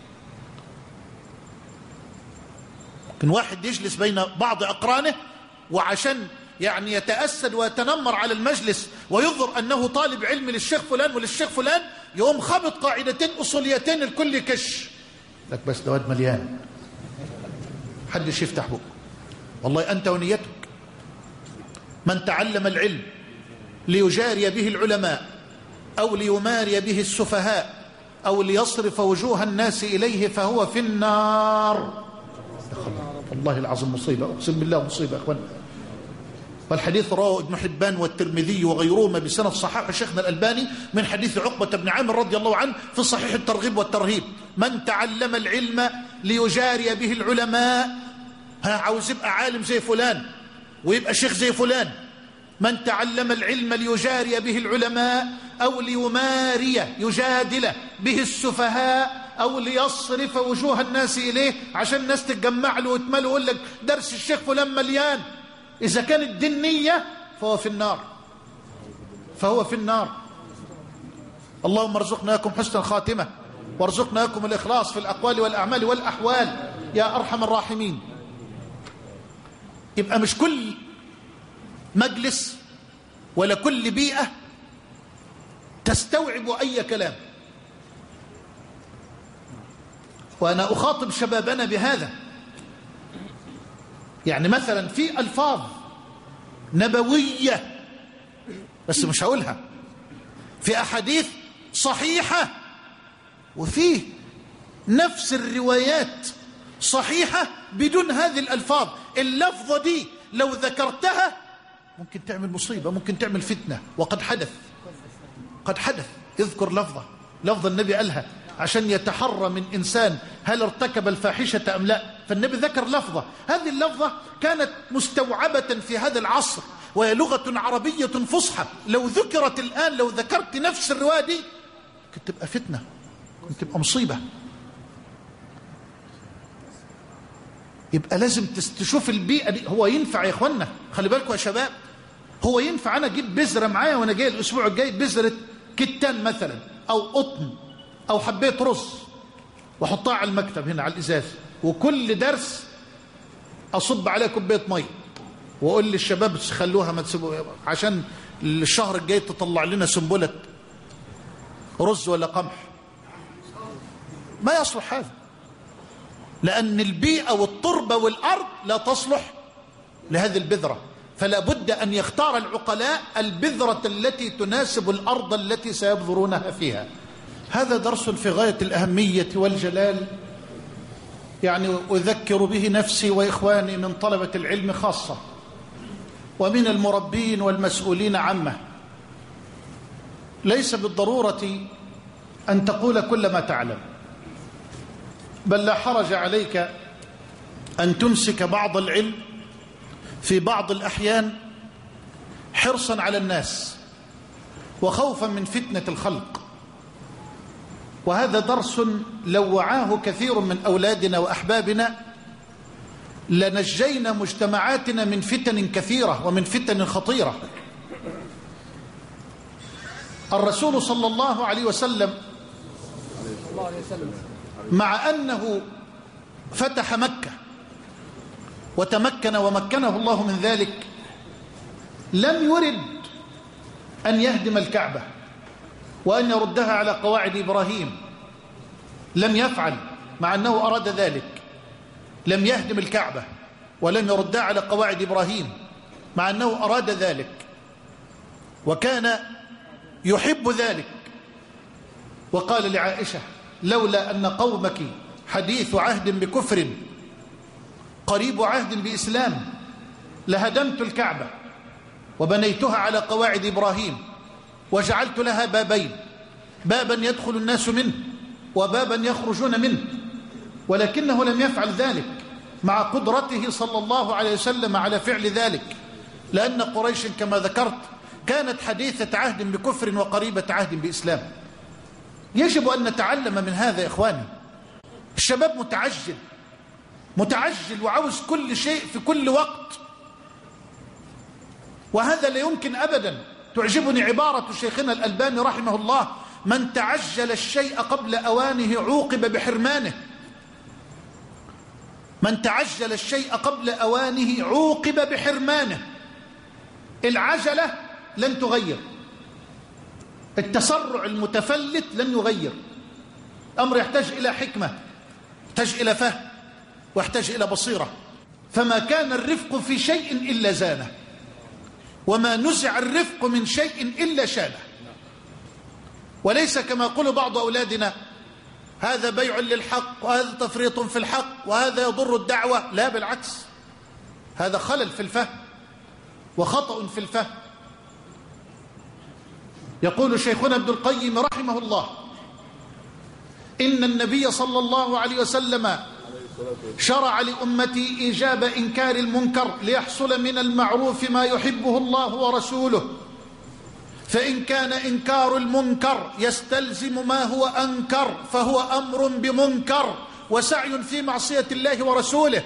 ممكن واحد يجلس بين بعض أقرانه وعشان يعني يتأسد ويتنمر على المجلس ويظهر أنه طالب علم للشيخ فلان وللشيخ فلان، يقوم خبط قاعدتين أصوليتين الكل كش لك، بس ده واد مليان، حدش يفتح بقه. والله أنت ونيتك. من تعلم العلم ليجاري به العلماء أو ليماري به السفهاء أو ليصرف وجوه الناس إليه فهو في النار. والله العظيم مصيبة، أقسم بالله مصيبة يا أخوان. والحديث رواه ابن حبان والترمذي وغيرهما بسند صحيح شيخنا الألباني من حديث عقبة بن عامر رضي الله عنه في صحيح الترغيب والترهيب: من تعلم العلم ليجاري به العلماء، ها عاوز يبقى عالم زي فلان ويبقى شيخ زي فلان. من تعلم العلم ليجاري به العلماء أو ليماري يجادل به السفهاء أو ليصرف وجوه الناس إليه عشان الناس تتجمع له وتمله ويقول لك درس الشيخ فلان مليان. إذا كانت دينية فهو في النار، فهو في النار. اللهم ارزقنا لكم حسن الخاتمة وارزقنا لكم الإخلاص في الأقوال والأعمال والأحوال يا أرحم الراحمين. يبقى مش كل مجلس ولا كل بيئة تستوعب أي كلام. وأنا أخاطب شبابنا بهذا. يعني مثلا في ألفاظ نبوية بس مش هقولها، في أحاديث صحيحة وفي نفس الروايات صحيحة بدون هذه الألفاظ. اللفظة دي لو ذكرتها ممكن تعمل مصيبة، ممكن تعمل فتنة، وقد حدث قد حدث. اذكر لفظة لفظة النبي قالها عشان يتحرى من إنسان هل ارتكب الفاحشة أم لا، فالنبي ذكر لفظة، هذه اللفظة كانت مستوعبة في هذا العصر وهي لغة عربية فصحى. لو ذكرت الآن، لو ذكرت نفس الرواية دي كنت تبقى فتنة، كنت تبقى مصيبة. يبقى لازم تشوف البيئة دي. هو ينفع يا إخوانا، خلي بالكم يا شباب، هو ينفع أنا أجيب بذرة معايا وأنا جاي الأسبوع الجاي، بذرة كتان مثلا أو قطن أو حبيت رز، وأحطها على المكتب هنا على الإزاز، وكل درس أصب عليها كوباية مية وأقول للشباب خلوها ما تسيبوا عشان الشهر الجاي تطلع لنا سنبلة رز ولا قمح؟ ما يصلح هذا، لأن البيئة والتربة والأرض لا تصلح لهذه البذرة. فلا بد أن يختار العقلاء البذرة التي تناسب الأرض التي سيبذرونها فيها. هذا درس في غاية الأهمية والجلال، يعني أذكر به نفسي وإخواني من طلبة العلم خاصة ومن المربين والمسؤولين عامة. ليس بالضرورة أن تقول كل ما تعلم، بل لا حرج عليك أن تمسك بعض العلم في بعض الأحيان حرصا على الناس وخوفا من فتنة الخلق. وهذا درس لو وعاه كثير من أولادنا وأحبابنا لنجينا مجتمعاتنا من فتن كثيرة ومن فتن خطيرة. الرسول صلى الله عليه وسلم مع أنه فتح مكة وتمكن ومكنه الله من ذلك لم يرد أن يهدم الكعبة وأن يردها على قواعد إبراهيم، لم يفعل مع أنه أراد ذلك، لم يهدم الكعبة ولم يردها على قواعد إبراهيم مع أنه أراد ذلك وكان يحب ذلك. وقال لعائشة: لولا أن قومك حديث عهد بكفر قريب عهد بإسلام لهدمت الكعبة وبنيتها على قواعد إبراهيم وجعلت لها بابين، بابا يدخل الناس منه وبابا يخرجون منه، ولكنه لم يفعل ذلك مع قدرته صلى الله عليه وسلم على فعل ذلك، لأن قريش كما ذكرت كانت حديثة عهد بكفر وقريبة عهد بإسلام. يجب أن نتعلم من هذا يا إخواني. الشباب متعجل متعجل وعاوز كل شيء في كل وقت، وهذا لا يمكن أبدا. تعجبني عبارة شيخنا الألباني رحمه الله: من تعجل الشيء قبل أوانه عوقب بحرمانه. من تعجل الشيء قبل أوانه عوقب بحرمانه. العجلة لن تغير، التسرع المتفلت لن يغير. أمر يحتاج إلى حكمة، يحتاج إلى فهم، ويحتاج إلى بصيرة. فما كان الرفق في شيء إلا زانه، وما نزع الرفق من شيء إلا شانه. وليس كما يقول بعض أولادنا: هذا بيع للحق وهذا تفريط في الحق وهذا يضر الدعوة. لا، بالعكس، هذا خلل في الفهم وخطأ في الفهم. يقول شيخنا ابن القيم رحمه الله: إن النبي صلى الله عليه وسلم شرع لأمتي إيجاب إنكار المنكر ليحصل من المعروف ما يحبه الله ورسوله، فإن كان إنكار المنكر يستلزم ما هو أنكر فهو أمر بمنكر وسعي في معصية الله ورسوله.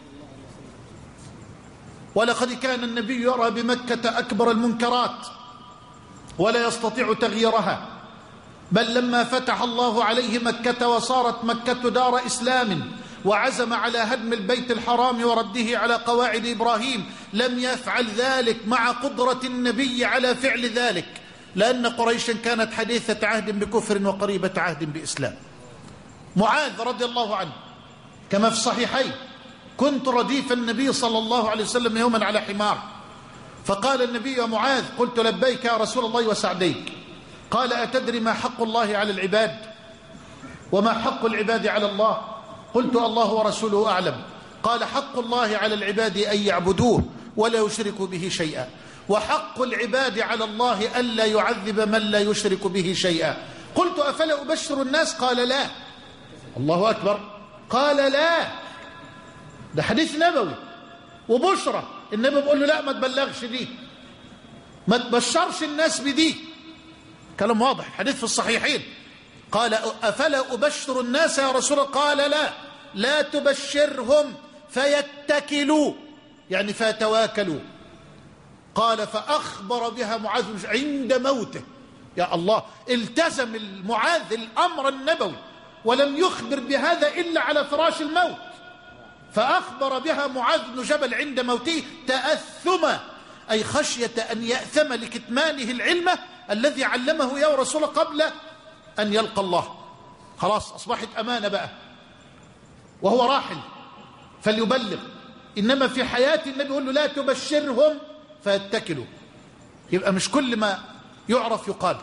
ولقد كان النبي يرى بمكة أكبر المنكرات ولا يستطيع تغييرها، بل لما فتح الله عليه مكة وصارت مكة دار إسلام وعزم على هدم البيت الحرام ورده على قواعد إبراهيم لم يفعل ذلك مع قدرة النبي على فعل ذلك، لأن قريشا كانت حديثة عهد بكفر وقريبة عهد بإسلام. معاذ رضي الله عنه كما في الصحيحين: كنت رديف النبي صلى الله عليه وسلم يوما على حمار، فقال النبي: يا معاذ. قلت: لبيك يا رسول الله وسعديك. قال: أتدري ما حق الله على العباد وما حق العباد على الله؟ قلت: الله ورسوله أعلم. قال: حق الله على العباد أن يعبدوه ولا يشركوا به شيئا، وحق العباد على الله ألا يعذب من لا يشرك به شيئا. قلت: أفلا أبشر الناس؟ قال: لا. الله أكبر. قال: لا. ده حديث نبوي وبشرة، النبي بيقول له: لا، ما تبلغش دي، ما تبشرش الناس بدي. كلام واضح، حديث في الصحيحين. قال: أفلا أبشر الناس يا رسول الله؟ قال: لا، لا تبشرهم فيتكلوا، يعني فيتواكلوا. قال: فأخبر بها معاذ عند موته. يا الله، التزم المعاذ الأمر النبوي ولم يخبر بهذا إلا على فراش الموت. فأخبر بها معاذ بن جبل عند موته تأثما، أي خشية أن يأثم لكتمانه العلم الذي علمه يا رسول الله قبل أن يلقى الله. خلاص أصبحت أمانة بقى، وهو راحل فليبلغ. إنما في حياة النبي يقول له: لا تبشرهم فيتكلوا. يبقى مش كل ما يعرف يقال.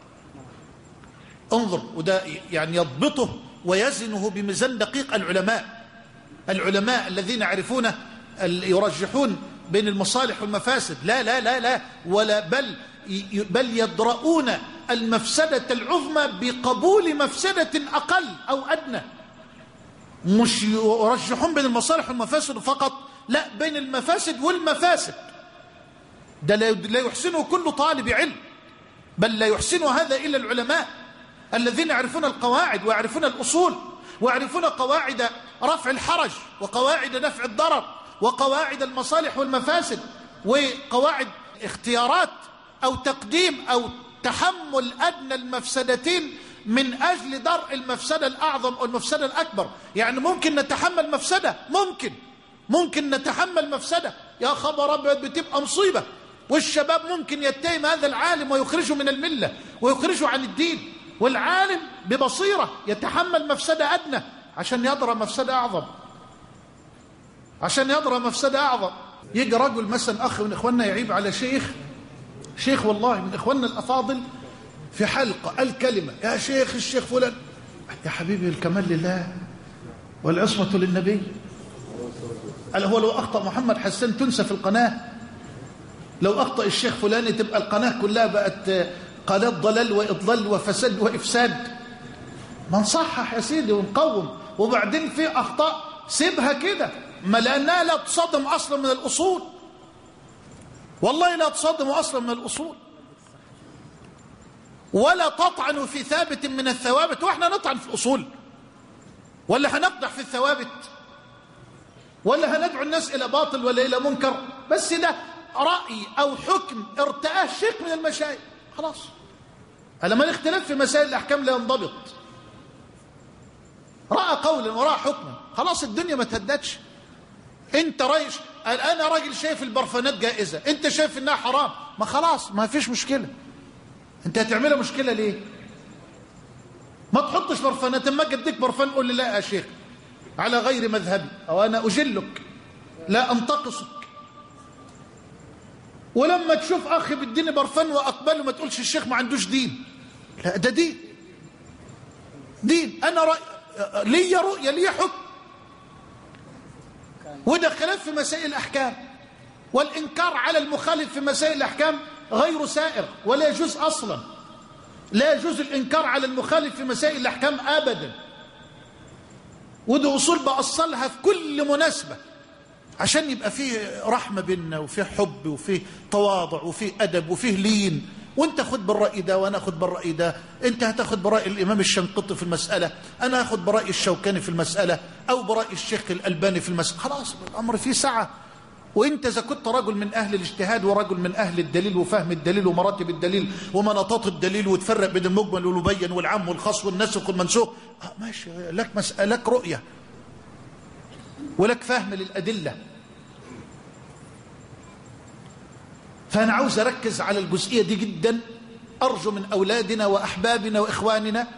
انظر، وده يعني يضبطه ويزنه بميزان دقيق العلماء العلماء الذين يعرفون يرجحون بين المصالح والمفاسد. لا لا لا لا ولا بل بل يدرؤون المفسدة العظمى بقبول مفسدة أقل أو أدنى. مش يرجحون بين المصالح والمفاسد فقط، لا، بين المفاسد والمفاسد. ده لا يحسنه كل طالب علم، بل لا يحسن هذا إلا العلماء الذين يعرفون القواعد ويعرفون الأصول ويعرفون قواعد رفع الحرج وقواعد دفع الضرر وقواعد المصالح والمفاسد وقواعد اختيارات أو تقديم أو تحمل أدنى المفسدتين من أجل درء المفسدة الأعظم أو المفسدة الأكبر. يعني ممكن نتحمل مفسدة، ممكن ممكن نتحمل مفسدة، يا خبر أبيض بتبقى مصيبة، والشباب ممكن يتهم هذا العالم ويخرجه من الملة ويخرجه عن الدين. والعالم ببصيرة يتحمل مفسدة أدنى عشان يدرى مفسدة أعظم، عشان يدرى مفسدة أعظم. يجي رجل مثلا أخ من إخواننا يعيب على شيخ، شيخ والله من إخواننا الأفاضل، في حلقة قال كلمة: يا شيخ الشيخ فلان. يا حبيبي الكمال لله والعصمة للنبي. قال: هو لو أخطأ محمد حسان تنسى في القناة؟ لو أخطأ الشيخ فلاني تبقى القناة كلها بقت قناة ضلال وإضلال وفساد وإفساد؟ ما نصحح يا سيدي ونقوم، وبعدين في أخطاء سيبها كده، ما لأنها لا تصادم أصلا من الأصول، والله لا تصادم أصلا من الأصول، ولا تطعن في ثابت من الثوابت. وإحنا نطعن في الأصول ولا هنقدح في الثوابت ولا هندعو الناس إلى باطل ولا إلى منكر؟ بس ده رأي أو حكم ارتآه شيخ من المشايخ، خلاص. لما الاختلاف في مسائل الأحكام لا ينضبط، رأى قولا ورأى حكما، خلاص الدنيا ما تهدتش. انت رايش، انا راجل شايف البرفانات جائزة، انت شايف انها حرام، ما خلاص ما فيش مشكلة. انت هتعملها مشكلة ليه؟ ما تحطش برفانات، اما اجي اديك برفان قول لي: لا يا شيخ على غير مذهبي، او انا اجلك لا انتقصك. ولما تشوف اخي بيديني برفان واقبله ما تقولش الشيخ ما عندوش دين، لا ده دين، دين. انا رأي لي رؤية لي حكم، وده خلاف في مسائل الأحكام، والإنكار على المخالف في مسائل الأحكام غير سائر ولا يجوز أصلا. لا يجوز الإنكار على المخالف في مسائل الأحكام أبدا، وده أصول بأصلها في كل مناسبة عشان يبقى فيه رحمة بيننا وفيه حب وفيه تواضع وفيه أدب وفيه لين. وانت خد بالرأي ده وانا اخد بالرأي ده، انت هتاخد برأي الامام الشنقيطي في المسألة، انا اخد برأي الشوكاني في المسألة، او برأي الشيخ الألباني في المسألة، خلاص الامر فيه سعة. وانت اذا كنت رجل من اهل الاجتهاد ورجل من اهل الدليل وفهم الدليل ومراتب الدليل ومناطات الدليل وتفرق بين المجمل والمبين والعام والخاص والناسخ والمنسوخ، اه ماشي، لك مسألة، لك رؤية ولك فهم للأدلة. فأنا عاوز أركز على الجزئية دي جدا. أرجو من أولادنا وأحبابنا وإخواننا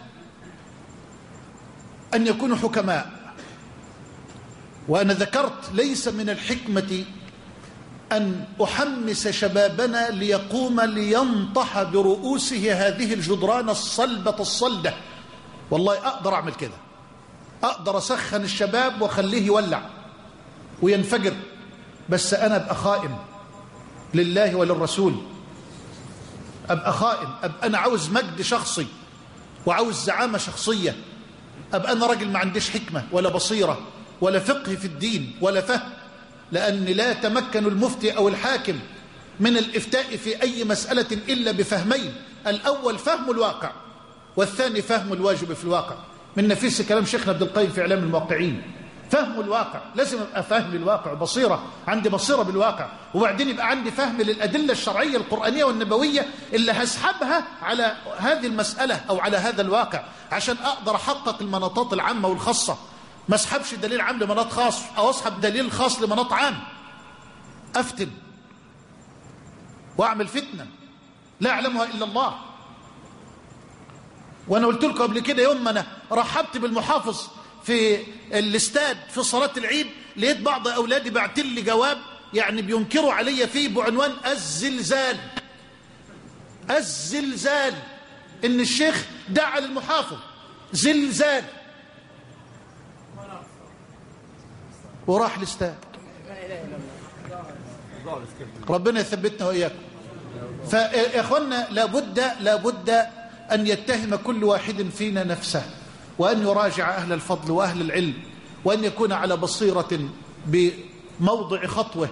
أن يكونوا حكماء. وأنا ذكرت ليس من الحكمة أن أحمس شبابنا ليقوم لينطح برؤوسه هذه الجدران الصلبة الصلدة. والله أقدر أعمل كده، أقدر أسخن الشباب وخليه يولع وينفجر، بس أنا أبقى خائن لله وللرسول، أبقى خائن، أبقى أنا عاوز مجد شخصي وعاوز زعامة شخصية، أبقى أنا راجل ما عنديش حكمة ولا بصيرة ولا فقه في الدين ولا فهم. لأن لا يتمكن المفتي أو الحاكم من الإفتاء في أي مسألة إلا بفهمين: الأول فهم الواقع، والثاني فهم الواجب في الواقع. من نفيس كلام شيخنا عبد القيم في إعلام الموقعين، فهم الواقع، لازم أبقى فاهم للواقع، بصيرة، عندي بصيرة بالواقع، وبعدين يبقى عندي فهم للأدلة الشرعية القرآنية والنبوية اللي هسحبها على هذه المسألة أو على هذا الواقع عشان أقدر أحقق المناطات العامة والخاصة. ما اسحبش دليل عام لمناط خاص أو أسحب دليل خاص لمناط عام، أفتن وأعمل فتنة لا يعلمها إلا الله. وأنا قلت لكم قبل كده، يوم ما أنا رحبت بالمحافظ في الاستاد في صلاة العيد، لقيت بعض أولادي بعتل لي جواب يعني بينكروا علي فيه بعنوان الزلزال. الزلزال، إن الشيخ دعا للمحافظ زلزال وراح الاستاد. ربنا يثبتنا وإياكم. فيا إخوانا لابد لابد أن يتهم كل واحد فينا نفسه، وأن يراجع أهل الفضل وأهل العلم، وأن يكون على بصيرة بموضع خطوه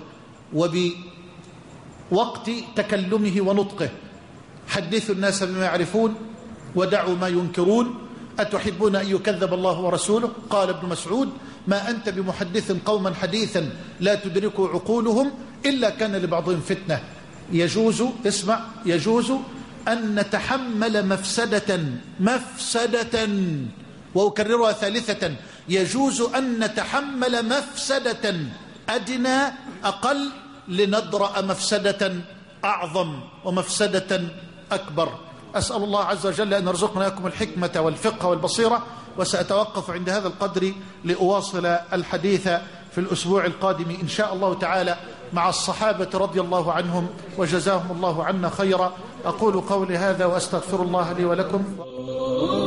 وبوقت تكلمه ونطقه. حدثوا الناس بما يعرفون ودعوا ما ينكرون، أتحبون أن يكذب الله ورسوله؟ قال ابن مسعود: ما أنت بمحدث قوما حديثا لا تدركوا عقولهم إلا كان لبعضهم فتنة. يجوز، اسمع، يجوز أن نتحمل مفسدة مفسدة وأكررها ثالثة، يجوز أن نتحمل مفسدة أدنى أقل لندرأ مفسدة أعظم ومفسدة أكبر. أسأل الله عز وجل أن يرزقنا لكم الحكمة والفقه والبصيرة. وسأتوقف عند هذا القدر لأواصل الحديث في الأسبوع القادم إن شاء الله تعالى مع الصحابة رضي الله عنهم وجزاهم الله عنا خيرا. أقول قولي هذا وأستغفر الله لي ولكم.